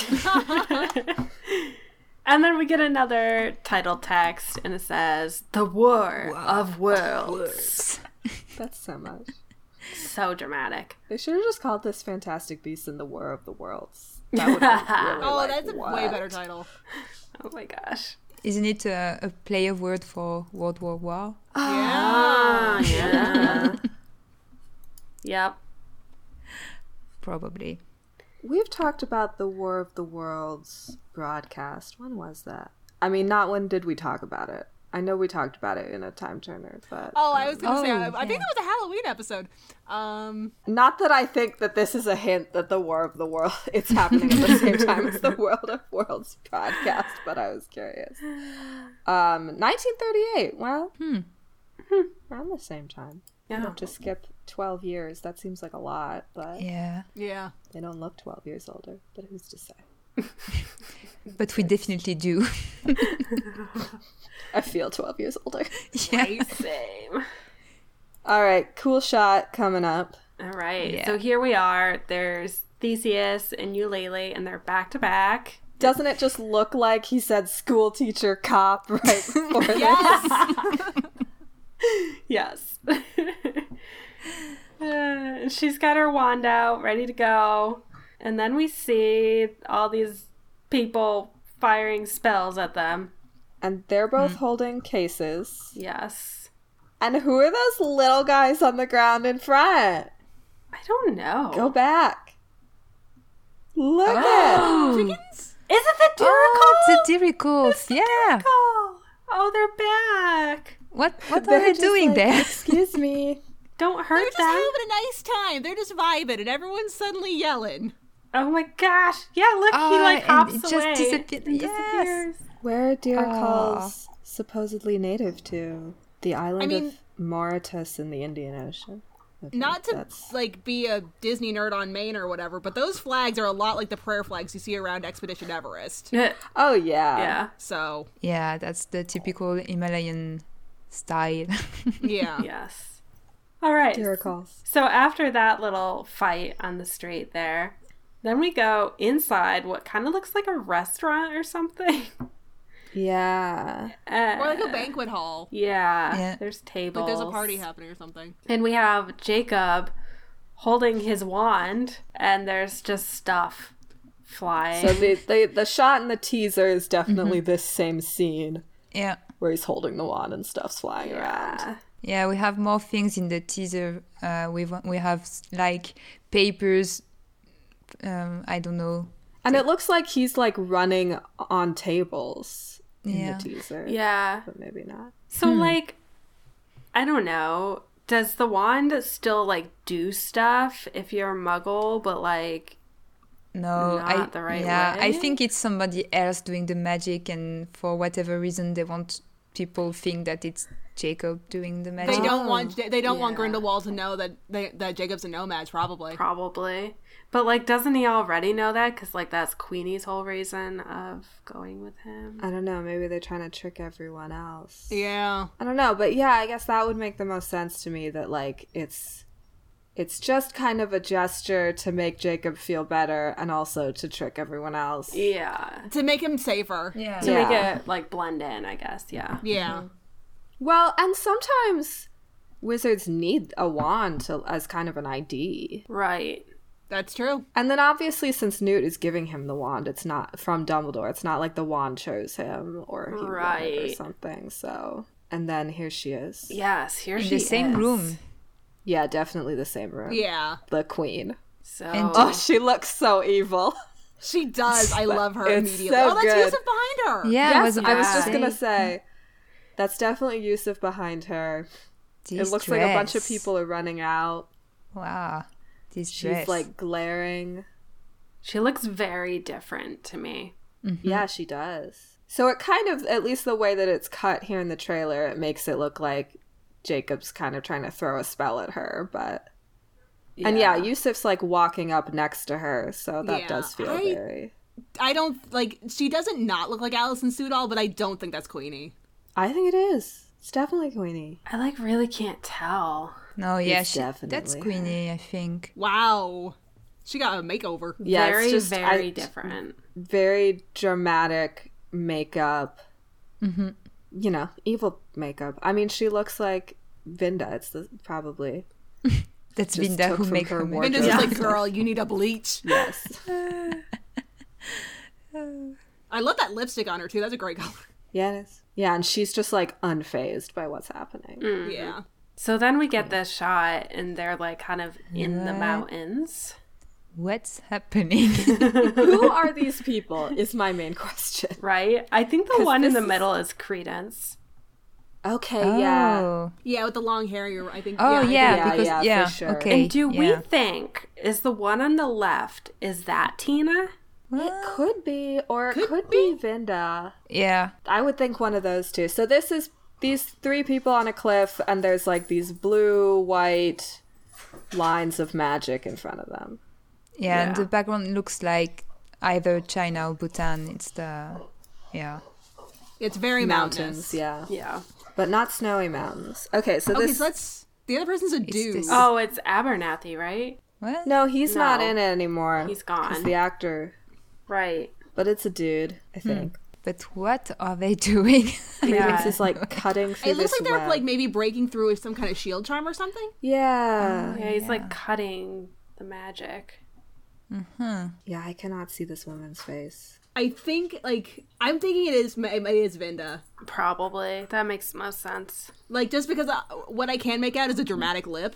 And then we get another title text, and it says, The War of Worlds. That's so much. So dramatic. They should have just called this Fantastic Beasts in the War of the Worlds. That would have been really Oh, like, that's a what? way better title. Oh my gosh. Isn't it a, a play of word for World War War? Ah, yeah. Yep. Probably. We've talked about the War of the Worlds broadcast. When was that? I mean, not when did we talk about it. I know we talked about it in a time turner, but Oh, I was gonna say, Oh, I, I think yeah. that was a Halloween episode. Um, not that I think that this is a hint that the War of the World it's happening at the same time as the World of Worlds podcast, but I was curious. Um, nineteen thirty-eight. Well, Hmm. around the same time. Yeah. To skip twelve years, that seems like a lot, but Yeah. yeah. they don't look twelve years older. But who's to say? But we definitely do. I feel twelve years older. yeah. Same. All right, cool shot coming up. All right. Yeah. So here we are. There's Theseus and Eulalie, and they're back to back. Doesn't it just look like he said school teacher cop right before this? Yes. Yes. Uh, she's got her wand out, ready to go. And then we see all these people firing spells at them. And they're both holding cases. Yes. And who are those little guys on the ground in front? I don't know. Go back. Look at Oh, Chickens? Is it the oh Duracle? the Diricles. Yeah. Oh, they're back. What what They're are they just doing like, there? Excuse me. Don't hurt They're just them. having a nice time. They're just vibing, and everyone's suddenly yelling. Oh my gosh. Yeah, look, he Oh, like and hops it just away. disappeared. and Yes. disappears. Where are Diricals supposedly native to? The island I mean- of Mauritius in the Indian Ocean. Okay, Not to that's- like be a Disney nerd on Maine or whatever, but those flags are a lot like the prayer flags you see around Expedition Everest. Oh, yeah. Yeah. So Yeah, that's the typical Himalayan style. yeah, Yes. All right. Diricals. So after that little fight on the street there, then we go inside what kind of looks like a restaurant or something. Yeah. Uh, or like a banquet hall. Yeah. Yeah. There's tables. Like there's a party happening or something. And we have Jacob holding his wand, and there's just stuff flying. So the, the, the shot in the teaser is definitely this same scene yeah. where he's holding the wand and stuff's flying around. yeah. Yeah, we have more things in the teaser. Uh, we we have like papers. Um, I don't know. And it looks like he's like running on tables in Yeah. the teaser. Yeah. But maybe not. So, like, I don't know. Does the wand still, like, do stuff if you're a muggle, but, like, No, Not I the right yeah, I way? think it's somebody else doing the magic, and for whatever reason, they want people think that it's Jacob doing the magic. They don't Oh, want they don't want yeah. Grindelwald to know that they, that Jacob's a nomad. Probably. probably. But, like, doesn't he already know that? Because, like, that's Queenie's whole reason of going with him. I don't know. Maybe they're trying to trick everyone else. Yeah. I don't know. But yeah, I guess that would make the most sense to me that like it's it's just kind of a gesture to make Jacob feel better and also to trick everyone else. Yeah. To make him safer. Yeah. To Yeah. make it, like, blend in, I guess. Yeah. Yeah. Well, and sometimes wizards need a wand to, as kind of an I D. Right. That's true. And then obviously since Newt is giving him the wand, it's not from Dumbledore. It's not like the wand chose him or he won it or Right. something. So, and then here she is. Yes, here In she the same is. room. Yeah, definitely the same room. Yeah. The queen. So And- Oh, she looks so evil. She does. I love her It's immediately. so oh, that's good. Yusuf behind her. Yeah, Yes, I was, I was just say, gonna say. That's definitely Yusuf behind her. this It looks like a bunch of dress. people are running out. Wow, this She's dress. like glaring. she looks very different to me. Yeah, she does. So it kind of, at least the way that it's cut here in the trailer, it makes it look like Jacob's kind of trying to throw a spell at her, but and yeah, Yusuf's like walking up next to her, so that Yeah, does feel I- very. I don't like. She doesn't not look like Alison Sudol, but I don't think that's Queenie. I think it is. It's definitely Queenie. I like really can't tell. no, yeah, It's she, that's definitely Queenie, I think. Wow, she got a makeover. Yeah, very, it's just very I- different. very dramatic makeup. Mm-hmm. You know, evil makeup. I mean, she looks like Vinda. It's the, probably That's Just Vinda took who from make her her wardrobe. makeup. Vinda's Yeah. just like, girl, you need a bleach. yes. I love that lipstick on her too. That's a great color. Yeah, it is. Yeah, and she's just like unfazed by what's happening. Yeah. So then we get this shot, and they're like kind of in the What? mountains. What's happening? Who are these people? Is my main question. Right? I think the 'Cause one in this the is- middle is Credence. Okay, yeah. Oh, Yeah, with the long hair, you're. I think. oh I think- yeah, yeah, because yeah, yeah, for sure. okay. And do we yeah. think, is the one on the left, is that Tina? It could be, or it Could could, be. Vinda. Yeah, I would think one of those two. So this is these three people on a cliff, and there's like these blue, white lines of magic in front of them. yeah, and Yeah. the background looks like either China or Bhutan. It's the yeah. It's very Mountains, mountainous. yeah. Yeah. But not snowy mountains. Okay, so Okay, this... so that's the other person's a dude. this- Oh, it's Abernathy, right? What? No, he's not No. in it anymore. He's 'cause gone. the actor. Right. But it's a dude, I think. But what are they doing? Credence is like cutting through It looks this like they're web. like maybe breaking through with some kind of shield charm or something. Yeah. Yeah, he's like cutting the magic. Yeah, I cannot see this woman's face. I think like I'm thinking it is it is Vinda. Probably. That makes most sense. Like just because uh, what I can make out is a dramatic lip.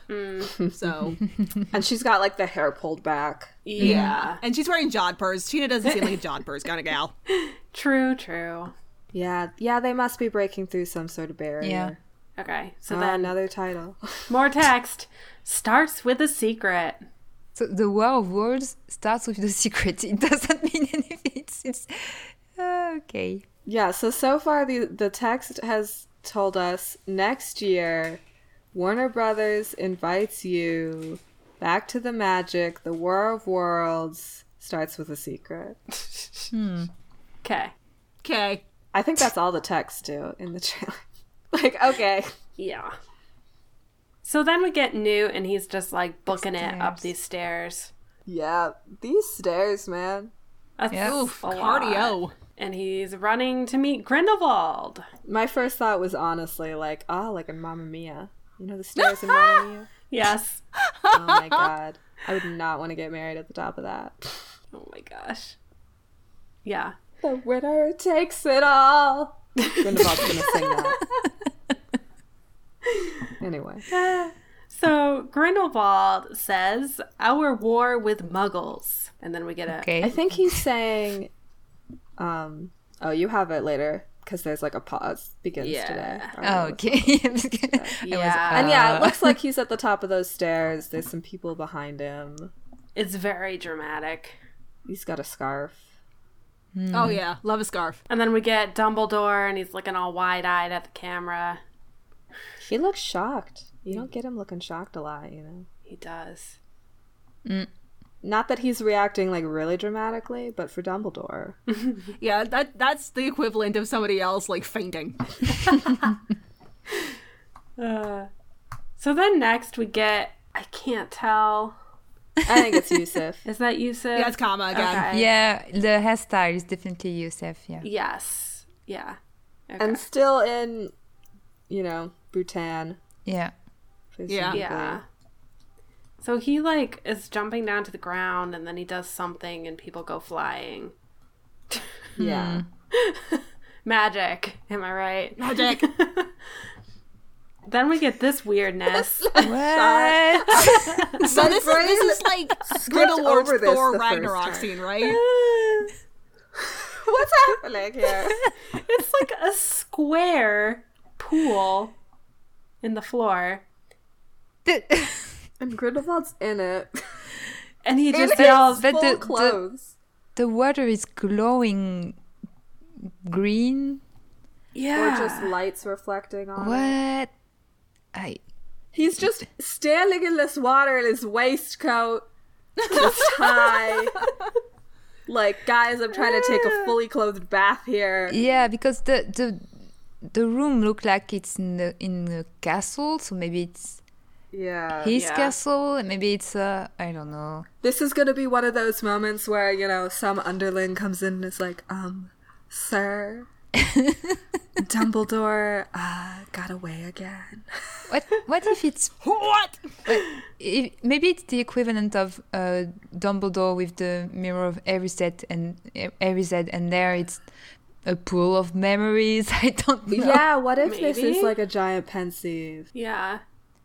So And she's got like the hair pulled back. Yeah. and she's wearing jodhpurs. Tina doesn't seem like a jodhpurs kind of gal. True, true. Yeah, yeah, they must be breaking through some sort of barrier. Yeah. Okay, so Oh, then another title. more text. Starts with a secret. So the War of Worlds starts with the secret. It doesn't mean anything. It's, it's uh, okay. Yeah, so so far the the text has told us next year Warner Brothers invites you back to the magic. The War of Worlds starts with a secret. Okay. Okay. I think that's all the text do in the trailer. Like, okay. Yeah. So then we get Newt, and he's just like booking it up Stairs. these stairs. Yeah, these stairs, man. That's Yeah. Oof, a lot. cardio. And he's running to meet Grindelwald. My first thought was honestly like, ah, like in Mamma Mia. You know the stairs in Mamma Mia? Yes. Oh my god. I would not want to get married at the top of that. Oh my gosh. Yeah. The winner takes it all. Grindelwald's gonna sing that. Anyway. So Grindelwald says, "Our war with Muggles," and then we get a Okay. I think he's saying, um, oh, you have it later because there's like a pause begins Yeah. today. I don't Oh, know. okay. I was- Yeah. And yeah, it uh, looks like he's at the top of those stairs. There's some people behind him. It's very dramatic. He's got a scarf. Oh yeah, love a scarf. And then we get Dumbledore, and he's looking all wide-eyed at the camera. He looks shocked. You don't get him looking shocked a lot, you know. He does. Not that he's reacting like really dramatically, but for Dumbledore. Yeah, that that's the equivalent of somebody else like fainting. Uh, so then next we get, I can't tell. I think it's Yusuf. Is that Yusuf? Yeah, it's comma again. Okay. Yeah, the hairstyle is definitely Yusuf, yeah. Yes. Yeah. Okay. And still in, you know, Bhutan. Yeah. presumably. Yeah. So he like is jumping down to the ground, and then he does something, and people go flying. Yeah. Magic. Am I right? Magic. then we get this weirdness. What? So this is this is like Griddleward's over this Thor the first Ragnarok time. scene, right? What's happening here? It's like a square pool in the floor. The- And Grindelwald's in it. And he just In yells, his But full the- the- clothes. the water is glowing green. yeah. Or just lights reflecting on it. What? I He's just standing in this water in his waistcoat, his tie. Like, guys, I'm trying to take a fully clothed bath here. yeah, because the the the room looked like it's in the in the castle, so maybe it's Yeah. his yeah. castle, and maybe it's uh I don't know. This is gonna be one of those moments where, you know, some underling comes in and is like, um, sir, Dumbledore uh, got away again. What what if it's What? if, maybe it's the equivalent of uh, Dumbledore with the mirror of Erised and Erised, and there it's a pool of memories. I don't know. Yeah, what if this Maybe? is like a giant pensieve, yeah.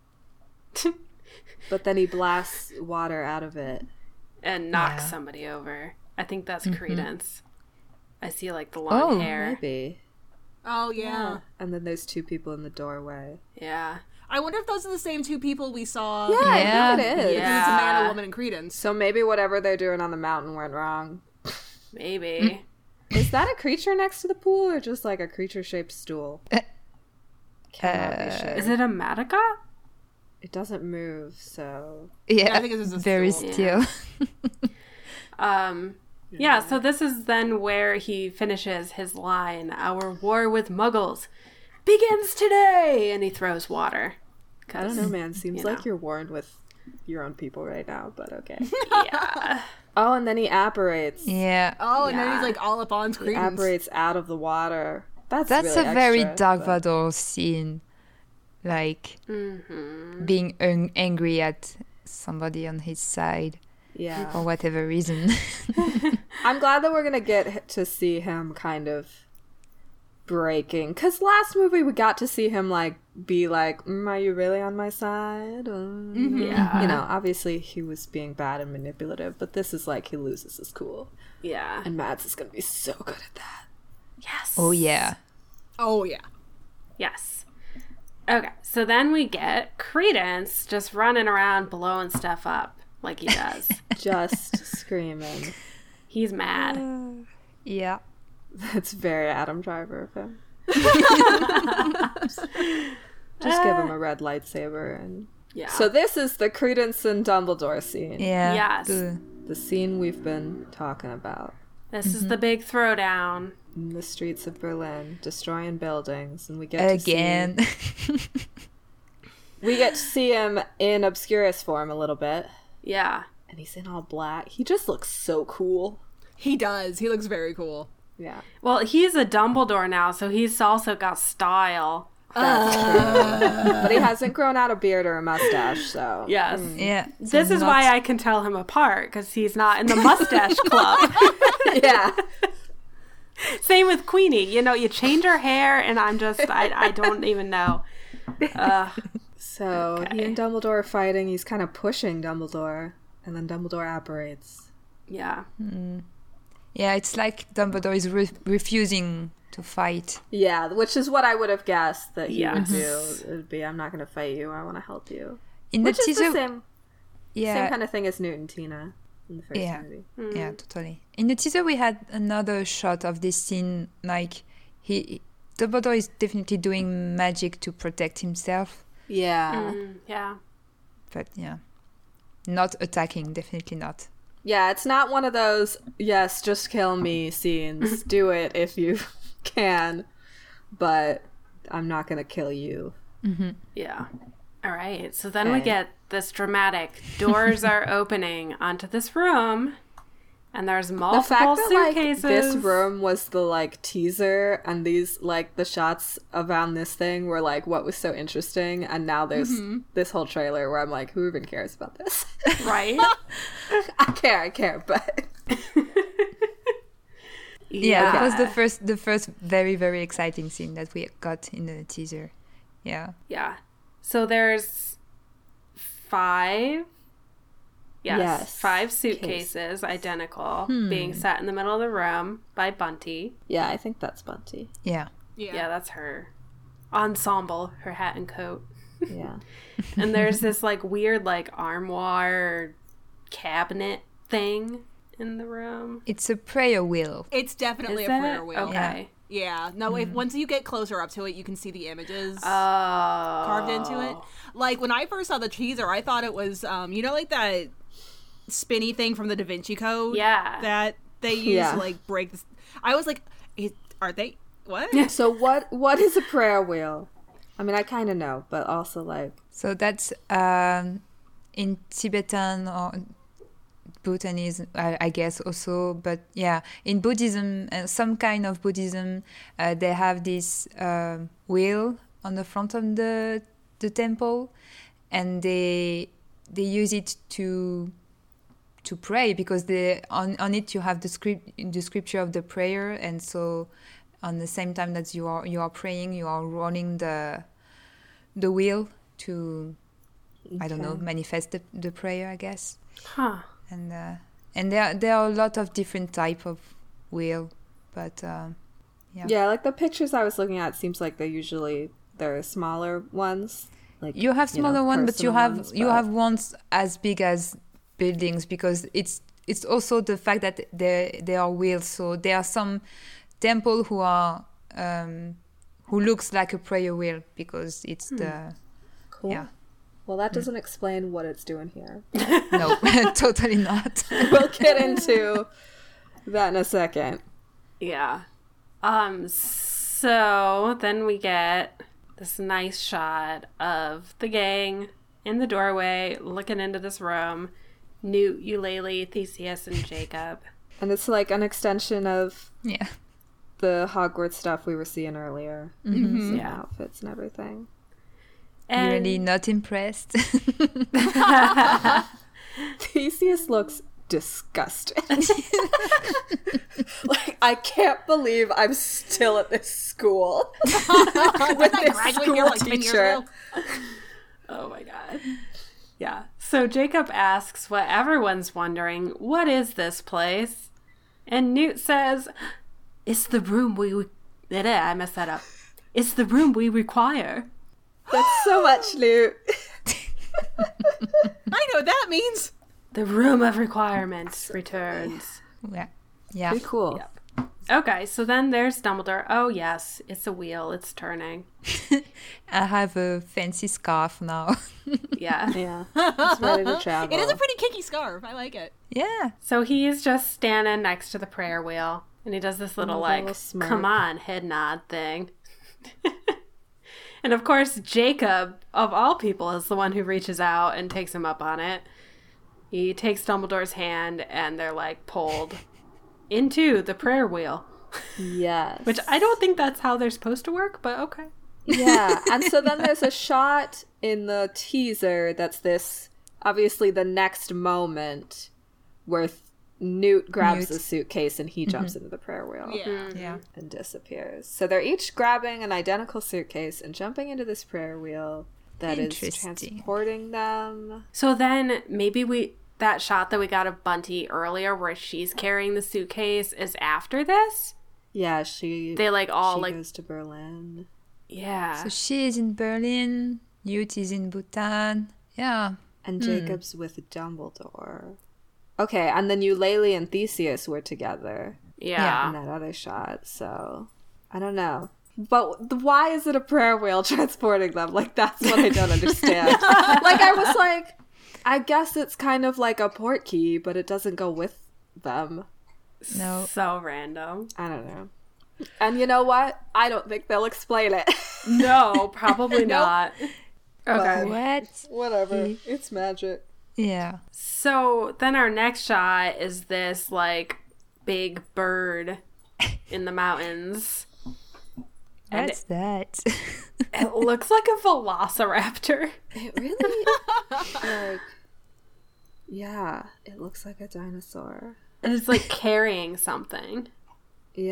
but then he blasts water out of it? And knocks Yeah. somebody over. I think that's Credence. I see like the long Oh, hair. Maybe. Oh yeah. And then there's two people in the doorway. Yeah. I wonder if those are the same two people we saw. Yeah, Yeah. I think it is. Yeah. It's a man, a woman, and Credence. So maybe whatever they're doing on the mountain went wrong. Maybe. Is that a creature next to the pool or just like a creature shaped stool? Cannot be Uh, sure. Is it a Medica? It doesn't move, so Yeah, I think this is a very stool. still. Um, yeah, so this is then where he finishes his line, "Our war with Muggles begins today!" And he throws water. I don't know, man. Seems you like know. you're warned with your own people right now, but okay. Yeah. Oh, and then he apparates. Yeah, Oh, and then Yeah. he's like all up on He Credence. apparates out of the water. That's that's really a very extra, Dark but- Vador scene, like Mm-hmm. being ang- angry at somebody on his side Yeah. for whatever reason. I'm glad that we're gonna get to see him kind of breaking. Cause last movie we got to see him like be like, mm, "Are you really on my side?" Uh, Yeah. You know, obviously he was being bad and manipulative, but this is like he loses his cool, Yeah. and Mads is gonna be so good at that. Yes. Oh yeah, Oh yeah. Yes. Okay, so then we get Credence just running around blowing stuff up like he does. Just screaming. He's mad. yeah. That's very Adam Driver of him. Just give him a red lightsaber and. Yeah. So this is the Credence and Dumbledore scene. Yeah. Yes. the- The scene we've been talking about. this is the big throwdown. In the streets of Berlin, destroying buildings, and we get again. to see, we get to see him in Obscurus form a little bit, Yeah. and he's in all black. He just looks so cool. He does. He looks very cool. Yeah, Well, he's a Dumbledore now, so he's also got style. but he hasn't grown out a beard or a mustache, so Yes. yeah. This is why I can tell him apart, because he's not in the mustache club. yeah. Same with Queenie. You know, you change her hair, and I'm just, I, I don't even know. Uh, So he Okay. and Dumbledore are fighting. He's kind of pushing Dumbledore, and then Dumbledore apparates. yeah. Yeah, it's like Dumbledore is re- refusing to fight. Yeah, which is what I would have guessed that he would Yes. do. It would be, I'm not going to fight you. I want to help you. In Which the is teaser, the same, yeah, same kind of thing as Newt and Tina in the first Yeah. movie. yeah, totally. In the teaser, we had another shot of this scene. Like he, Dumbledore is definitely doing magic to protect himself, Yeah. Mm, yeah. but yeah, not attacking. Definitely not. Yeah, it's not one of those, yes, just kill me scenes. Do it if you can, but I'm not going to kill you. Yeah. All right. So then we Okay. get this dramatic doors are opening onto this room, and there's The multiple fact that, like, suitcases. this room was the, like, teaser, and these, like, the shots around this thing were, like, what was so interesting, and now there's this whole trailer where I'm like, who even cares about this? Right? I care, I care, but... Yeah, that was the first, the first very very exciting scene that we got in the teaser. Yeah, Yeah. So there's five. Yes, Yes. five suitcases, identical, being set in the middle of the room by Bunty. Yeah, I think that's Bunty. Yeah. Yeah. Yeah, that's her ensemble, her hat and coat. Yeah. And there's this like weird like armoire cabinet thing in the room. It's a prayer wheel. It's definitely Is a it? prayer wheel. Okay. Yeah. No, if once you get closer up to it, you can see the images Oh. carved into it. Like when I first saw the teaser, I thought it was, um, you know, like that spinny thing from the Da Vinci Code. Yeah. That they use Yeah. to like break. This. I was like, is, are they what? So what what is a prayer wheel? I mean, I kind of know, but also like So that's um, in Tibetan or Bhutanese, I, I guess also. But yeah, in Buddhism, uh, some kind of Buddhism, uh, they have this um wheel on the front of the the temple, and they they use it to to pray because they on on it you have the script the scripture of the prayer, and so on the same time that you are you are praying, you are running the the wheel to I don't know Okay. manifest the, the prayer, I guess. Huh. And uh, and there there are a lot of different type of wheel, but um, yeah. yeah, like the pictures I was looking at seems like they usually they're smaller ones. Like You have you know, smaller one, but you personal have ones, you but- have ones as big as buildings because it's it's also the fact that they they are wheels. So there are some temple who are um, who looks like a prayer wheel because it's the cool. yeah. Well, that doesn't explain what it's doing here. No, totally not. We'll get into that in a second. Yeah. Um, so then we get this nice shot of the gang in the doorway looking into this room. Newt, Eulalie, Theseus, and Jacob. And it's like an extension of Yeah. the Hogwarts stuff we were seeing earlier. Mm-hmm. Same Yeah. outfits and everything. And You're really not impressed. Theseus looks disgusting. Like, I can't believe I'm still at this school with I this graduated school here like ten years teacher. ago. Oh my god. Yeah. So Jacob asks what everyone's wondering, what is this place? And Newt says, it's the room we... Re- I messed that up. It's the room we require. That's so much loot. I know what that means. The room of requirements returns. yeah. Yeah. Pretty cool. Yep. Okay, so then there's Dumbledore. Oh yes, it's a wheel. It's turning. I have a fancy scarf now. Yeah. Yeah. It's ready to travel. It is a pretty kinky scarf. I like it. Yeah. So he's just standing next to the prayer wheel, and he does this little Oh, like, little smirk. come on, head nod thing. And of course, Jacob, of all people, is the one who reaches out and takes him up on it. He takes Dumbledore's hand, and they're like pulled into the prayer wheel. Yes. Which I don't think that's how they're supposed to work, but okay. Yeah. And so then there's a shot in the teaser that's this, obviously the next moment where th- Newt grabs Newt. the suitcase and he jumps into the prayer wheel. Yeah. Yeah. And disappears. So they're each grabbing an identical suitcase and jumping into this prayer wheel that is Interesting. transporting them. So then maybe we that shot that we got of Bunty earlier where she's carrying the suitcase is after this? Yeah, she They like all she like goes to Berlin. yeah. So she is in Berlin. Newt is in Bhutan. Yeah. And Jacob's with Dumbledore. Okay, and then Eulalie and Theseus were together yeah. in that other shot, so I don't know. But th- why is it a prayer wheel transporting them? Like, that's what I don't understand. Like, I was like, I guess it's kind of like a port key, but it doesn't go with them. No. So random. I don't know. And you know what? I don't think they'll explain it. No, probably not. Okay. What? Whatever. It's magic. Yeah. So then our next shot is this like big bird in the mountains. And What's that? it looks like a velociraptor. It really, like, yeah, it looks like a dinosaur. And it's like carrying something.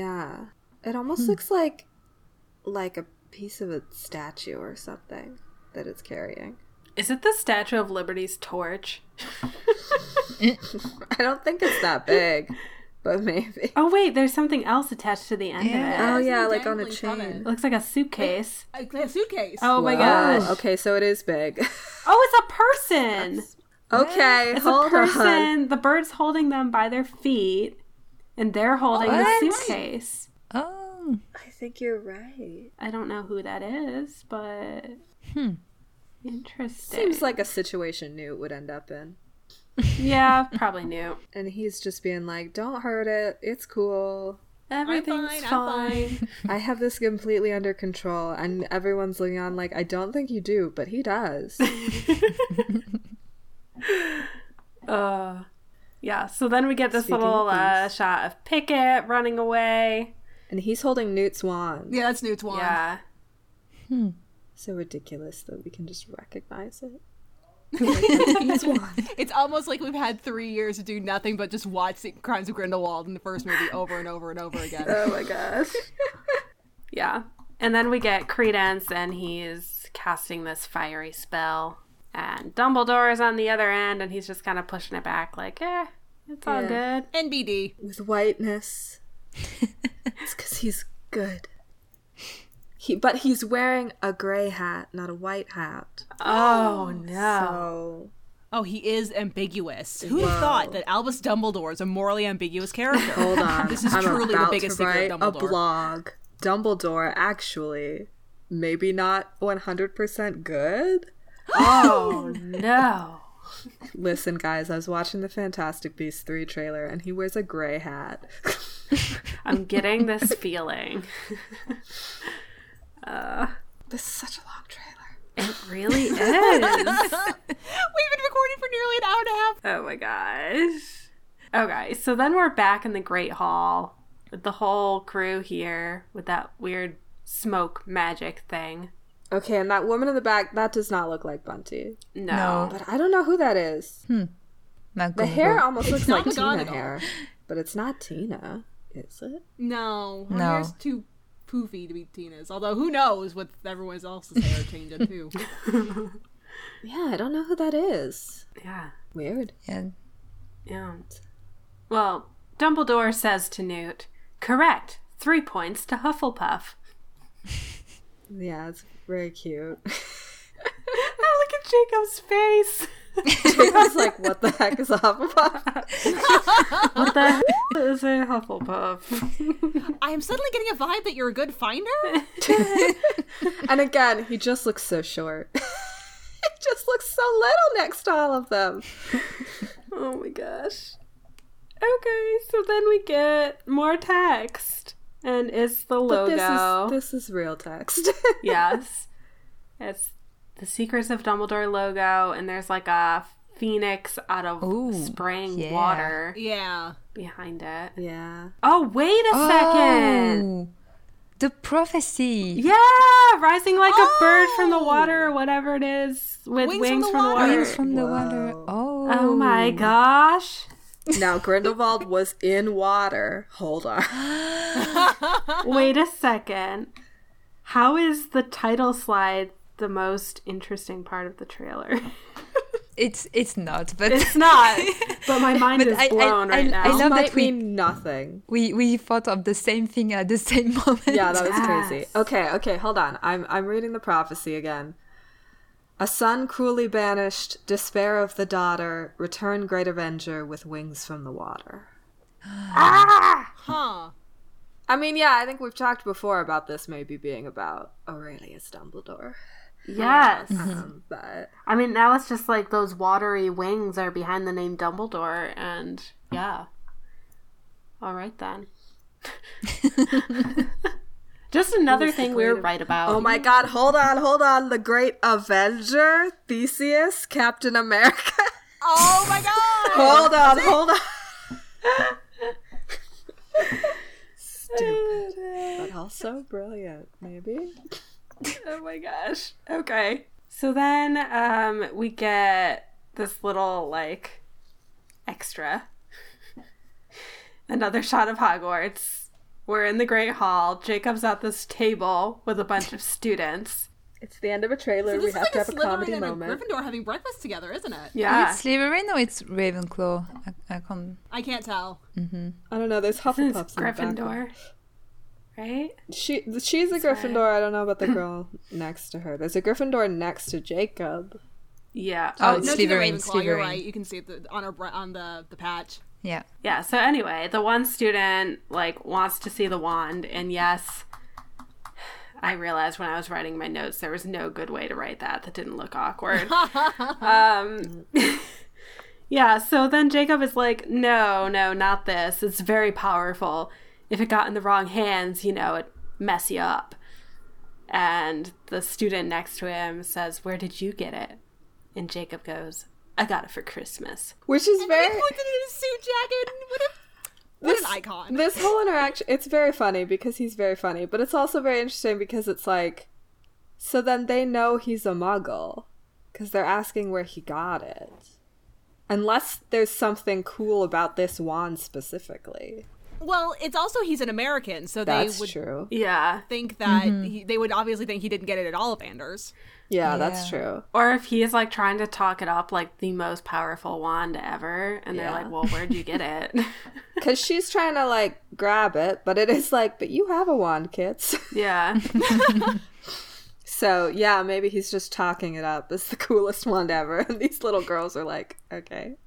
Yeah. It almost looks like, like a piece of a statue or something. that it's carrying. Is it the Statue of Liberty's torch? I don't think it's that big, but maybe. Oh, wait, there's something else attached to the end Yeah. Oh of it. yeah, It's like on a dangling from chain. It looks like a suitcase. A, a suitcase. Oh my Whoa. gosh. Okay, so it is big. Oh, it's a person. Okay, It's hold a person. on. The bird's holding them by their feet, and they're holding What? the suitcase. Oh. I think you're right. I don't know who that is, but Hmm. interesting. Seems like a situation Newt would end up in. Yeah, probably new. And he's just being like, don't hurt it. It's cool. Everything's fine, I'm fine. I have this completely under control. And everyone's looking on like, I don't think you do, but he does. Uh, yeah. So then we get this Speaking little of uh, things. shot of Pickett running away. And he's holding Newt's wand. Yeah, that's Newt's wand. Yeah. So ridiculous that we can just recognize it. It's almost like we've had three years to do nothing but just watch the Crimes of Grindelwald in the first movie over and over and over again. Oh my gosh. Yeah. And then we get Credence, and he's casting this fiery spell. And Dumbledore is on the other end, and he's just kind of pushing it back, like, eh, it's all Yeah. good. N B D. With whiteness. It's because he's good. He, but he's wearing a gray hat, not a white hat. Oh, no. So Oh, he is ambiguous. Who'd Whoa. have thought that Albus Dumbledore is a morally ambiguous character? hold on. This is I'm truly the about biggest to secret write of a Dumbledore. blog. Dumbledore actually maybe not one hundred percent good. Oh, no. Listen, guys, I was watching the Fantastic Beasts three trailer, and he wears a gray hat. I'm getting this feeling. uh, This is such a long trailer. it really is. We've been recording for nearly an hour and a half. Oh my gosh. Okay, so then we're back in the Great Hall with the whole crew here with that weird smoke magic thing. Okay, and that woman in the back, that does not look like Bunty. No. No. But I don't know who that is. The McGonagall. hair almost looks not like Tina McGonagall. hair. But it's not Tina, is it? No, her No. hair's too poofy to be Tina's. Although who knows with everyone else's hair changing too. Yeah, I don't know who that is. Yeah. Weird. Yeah. Yeah. Well, Dumbledore says to Newt, correct. Three points to Hufflepuff. Yeah, it's very cute. Oh, look at Jacob's face. Jacob's like, what the heck is a Hufflepuff? What the heck is a Hufflepuff? I am suddenly getting a vibe that you're a good finder. And again, he just looks so short. He just looks so little next to all of them. Oh my gosh. Okay, so then we get more text. And it's the But logo. this is this is real text. Yes. It's the Secrets of Dumbledore logo, and there's like a phoenix out of Ooh, spraying yeah. water Yeah. behind it. Yeah. Oh, wait a second! Oh, the prophecy. Yeah! Rising like a bird from the Oh! water or whatever it is with wings, Wings from the from the water. water. Wings from the Whoa. water. Oh. Oh my gosh. Now Grindelwald was in water. Hold on. Wait a second. How is the title slide the most interesting part of the trailer? It's it's not, but It's not, but my mind But is I- I- blown I- right I now. This love might that we- mean nothing. we we thought of the same thing at the same moment. Yeah, that was Yes. crazy. Okay, okay, hold on. I'm I'm reading the prophecy again. A son cruelly banished, despair of the daughter, return great avenger with wings from the water. Huh. I mean, yeah, I think we've talked before about this maybe being about Aurelius Dumbledore. Yes. Um, but I mean, now it's just like those watery wings are behind the name Dumbledore, and yeah. All right then. Just another Who's the thing we were great- right about. oh my god, hold on, hold on. The great Avenger, Theseus, Captain America. Oh my god! hold on, hold on. Stupid. But also brilliant, maybe. Oh my gosh. Okay. So then um we get this little like extra. Another shot of Hogwarts. We're in the Great Hall. Jacob's at this table with a bunch of students. It's the end of a trailer. So we this have is to like have a a comedy Slytherin and a moment. Gryffindor having breakfast together, isn't it? Yeah. Is it Slytherin or it's Ravenclaw? I, I can't. I can't tell. I don't know. There's It's Hufflepuffs in the background. Gryffindor. Right? She she's a Gryffindor. I don't know about the girl next to her. There's a Gryffindor next to Jacob. Yeah. Oh, no, it's it's either Slytherin. Ravenclaw. You're Slytherin. right. You can see it the, on her bre- on the the patch. Yeah. Yeah, so anyway, the one student, like, wants to see the wand, and yes, I realized when I was writing my notes there was no good way to write that that didn't look awkward. um, yeah, so then Jacob is like, no, no, not this. It's very powerful. If it got in the wrong hands, you know, it'd mess you up. And the student next to him says, where did you get it? And Jacob goes, I got it for Christmas. Which is And very... he puts it in his suit jacket. What, a, what This- an icon. This whole interaction, it's very funny because he's very funny, but it's also very interesting because it's like, so then they know he's a muggle because they're asking where he got it. Unless there's something cool about this wand specifically. Well, it's also he's an American, so they That's would true. Yeah. think that he, they would obviously think he didn't get it at Ollivanders. Yeah, that's Yeah. true. Or if he's like trying to talk it up like the most powerful wand ever, and they're Yeah. like, well, where'd you get it? Because she's trying to, like, grab it, but it is like, but you have a wand, kids. Yeah. So, yeah, maybe he's just talking it up as the coolest wand ever. And these little girls are like, okay.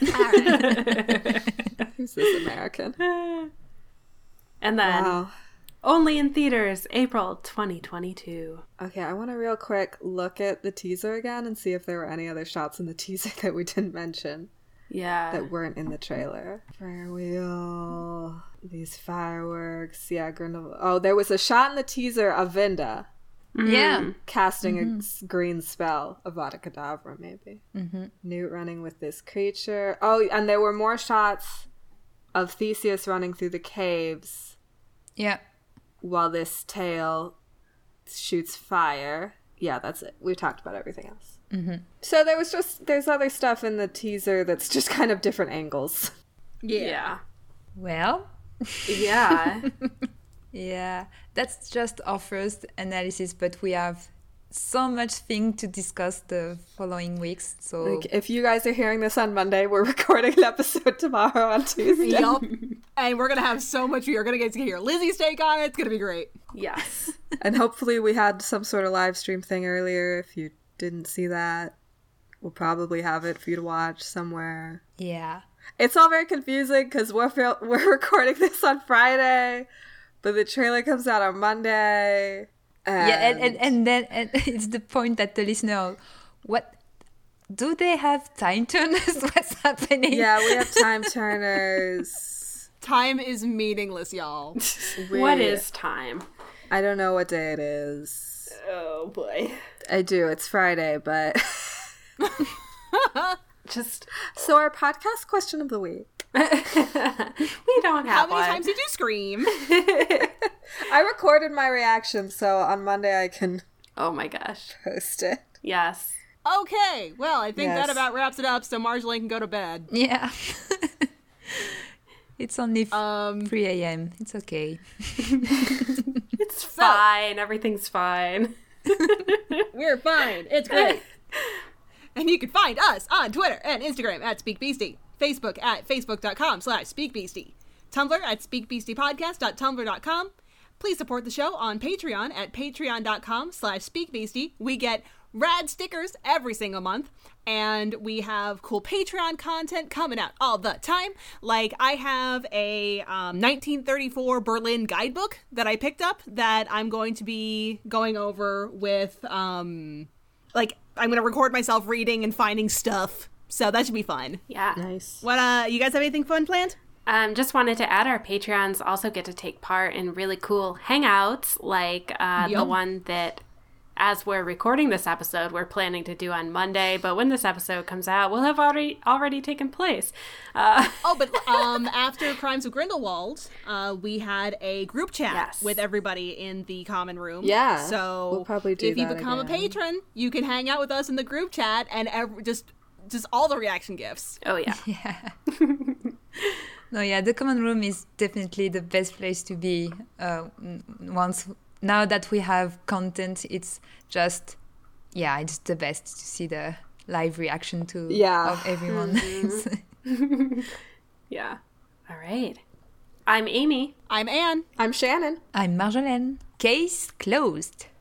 Who's this American? And then Wow. only in theaters, April twenty twenty-two. Okay, I want to real quick look at the teaser again and see if there were any other shots in the teaser that we didn't mention Yeah. that weren't in the trailer. Fire wheel, these fireworks, yeah, Grindelwald. Oh, there was a shot in the teaser of Vinda Yeah. casting a s- green spell, Avada Kedavra, maybe. Mm-hmm. Newt running with this creature. Oh, and there were more shots of Theseus running through the caves Yeah. while this tail shoots fire. Yeah, that's it. We've talked about everything else. Mm-hmm. So there was just, there's other stuff in the teaser that's just kind of different angles. Yeah. Well, Yeah. yeah, that's just our first analysis, but we have so much thing to discuss the following weeks. So Like, if you guys are hearing this on Monday, we're recording an episode tomorrow on Tuesday. Yup. And we're going to have so much. You're going to get to hear Lizzie's take on it. It's going to be great. Yes. And hopefully we had some sort of live stream thing earlier. If you didn't see that, we'll probably have it for you to watch somewhere. yeah, It's all very confusing because we're fil- we're recording this on Friday, but the trailer comes out on Monday. And yeah, and, and, and then and it's the point that the listener, what do they have time turners? What's happening? yeah, we have time turners. Time is meaningless, y'all. We- What is time? I don't know what day it is. Oh boy. I do. It's Friday, but Just so our podcast question of the week. we don't How have many one. times did you scream? I recorded my reaction, so on Monday I can Oh my gosh. post it. Yes. Okay, well, I think that Yes. about wraps it up, so Marjolaine can go to bed. Yeah. It's only Um, three a.m. It's okay. It's fine. Everything's fine. we're fine. It's great. And you can find us on Twitter and Instagram at SpeakBeastie, Facebook at facebook.com slash SpeakBeastie, Tumblr at speakbeastiepodcast dot tumblr dot com. Please support the show on Patreon at patreon.com slash speakbeastie. We get rad stickers every single month, and we have cool Patreon content coming out all the time. Like, I have a um, nineteen thirty-four Berlin guidebook that I picked up that I'm going to be going over with, um, like, I'm going to record myself reading and finding stuff. So that should be fun. Yeah. Nice. What, uh, you guys have anything fun planned? Um, just wanted to add our Patreons also get to take part in really cool hangouts like uh, the Yup. one that, as we're recording this episode, we're planning to do on Monday. But when this episode comes out, we'll have already already taken place. Uh, Oh, but um, after Crimes of Grindelwald, uh, we had a group chat Yes. with everybody in the common room. Yeah, So we'll probably do if you that become a again. patron, you can hang out with us in the group chat and ev- just just all the reaction gifts. oh yeah. Yeah. No, yeah, the common room is definitely the best place to be uh, n- once now that we have content, it's just, yeah, it's the best to see the live reaction to Yeah. of everyone. Yeah. All right. I'm Amy. I'm Anne. I'm Shannon. I'm Marjolaine. Case closed.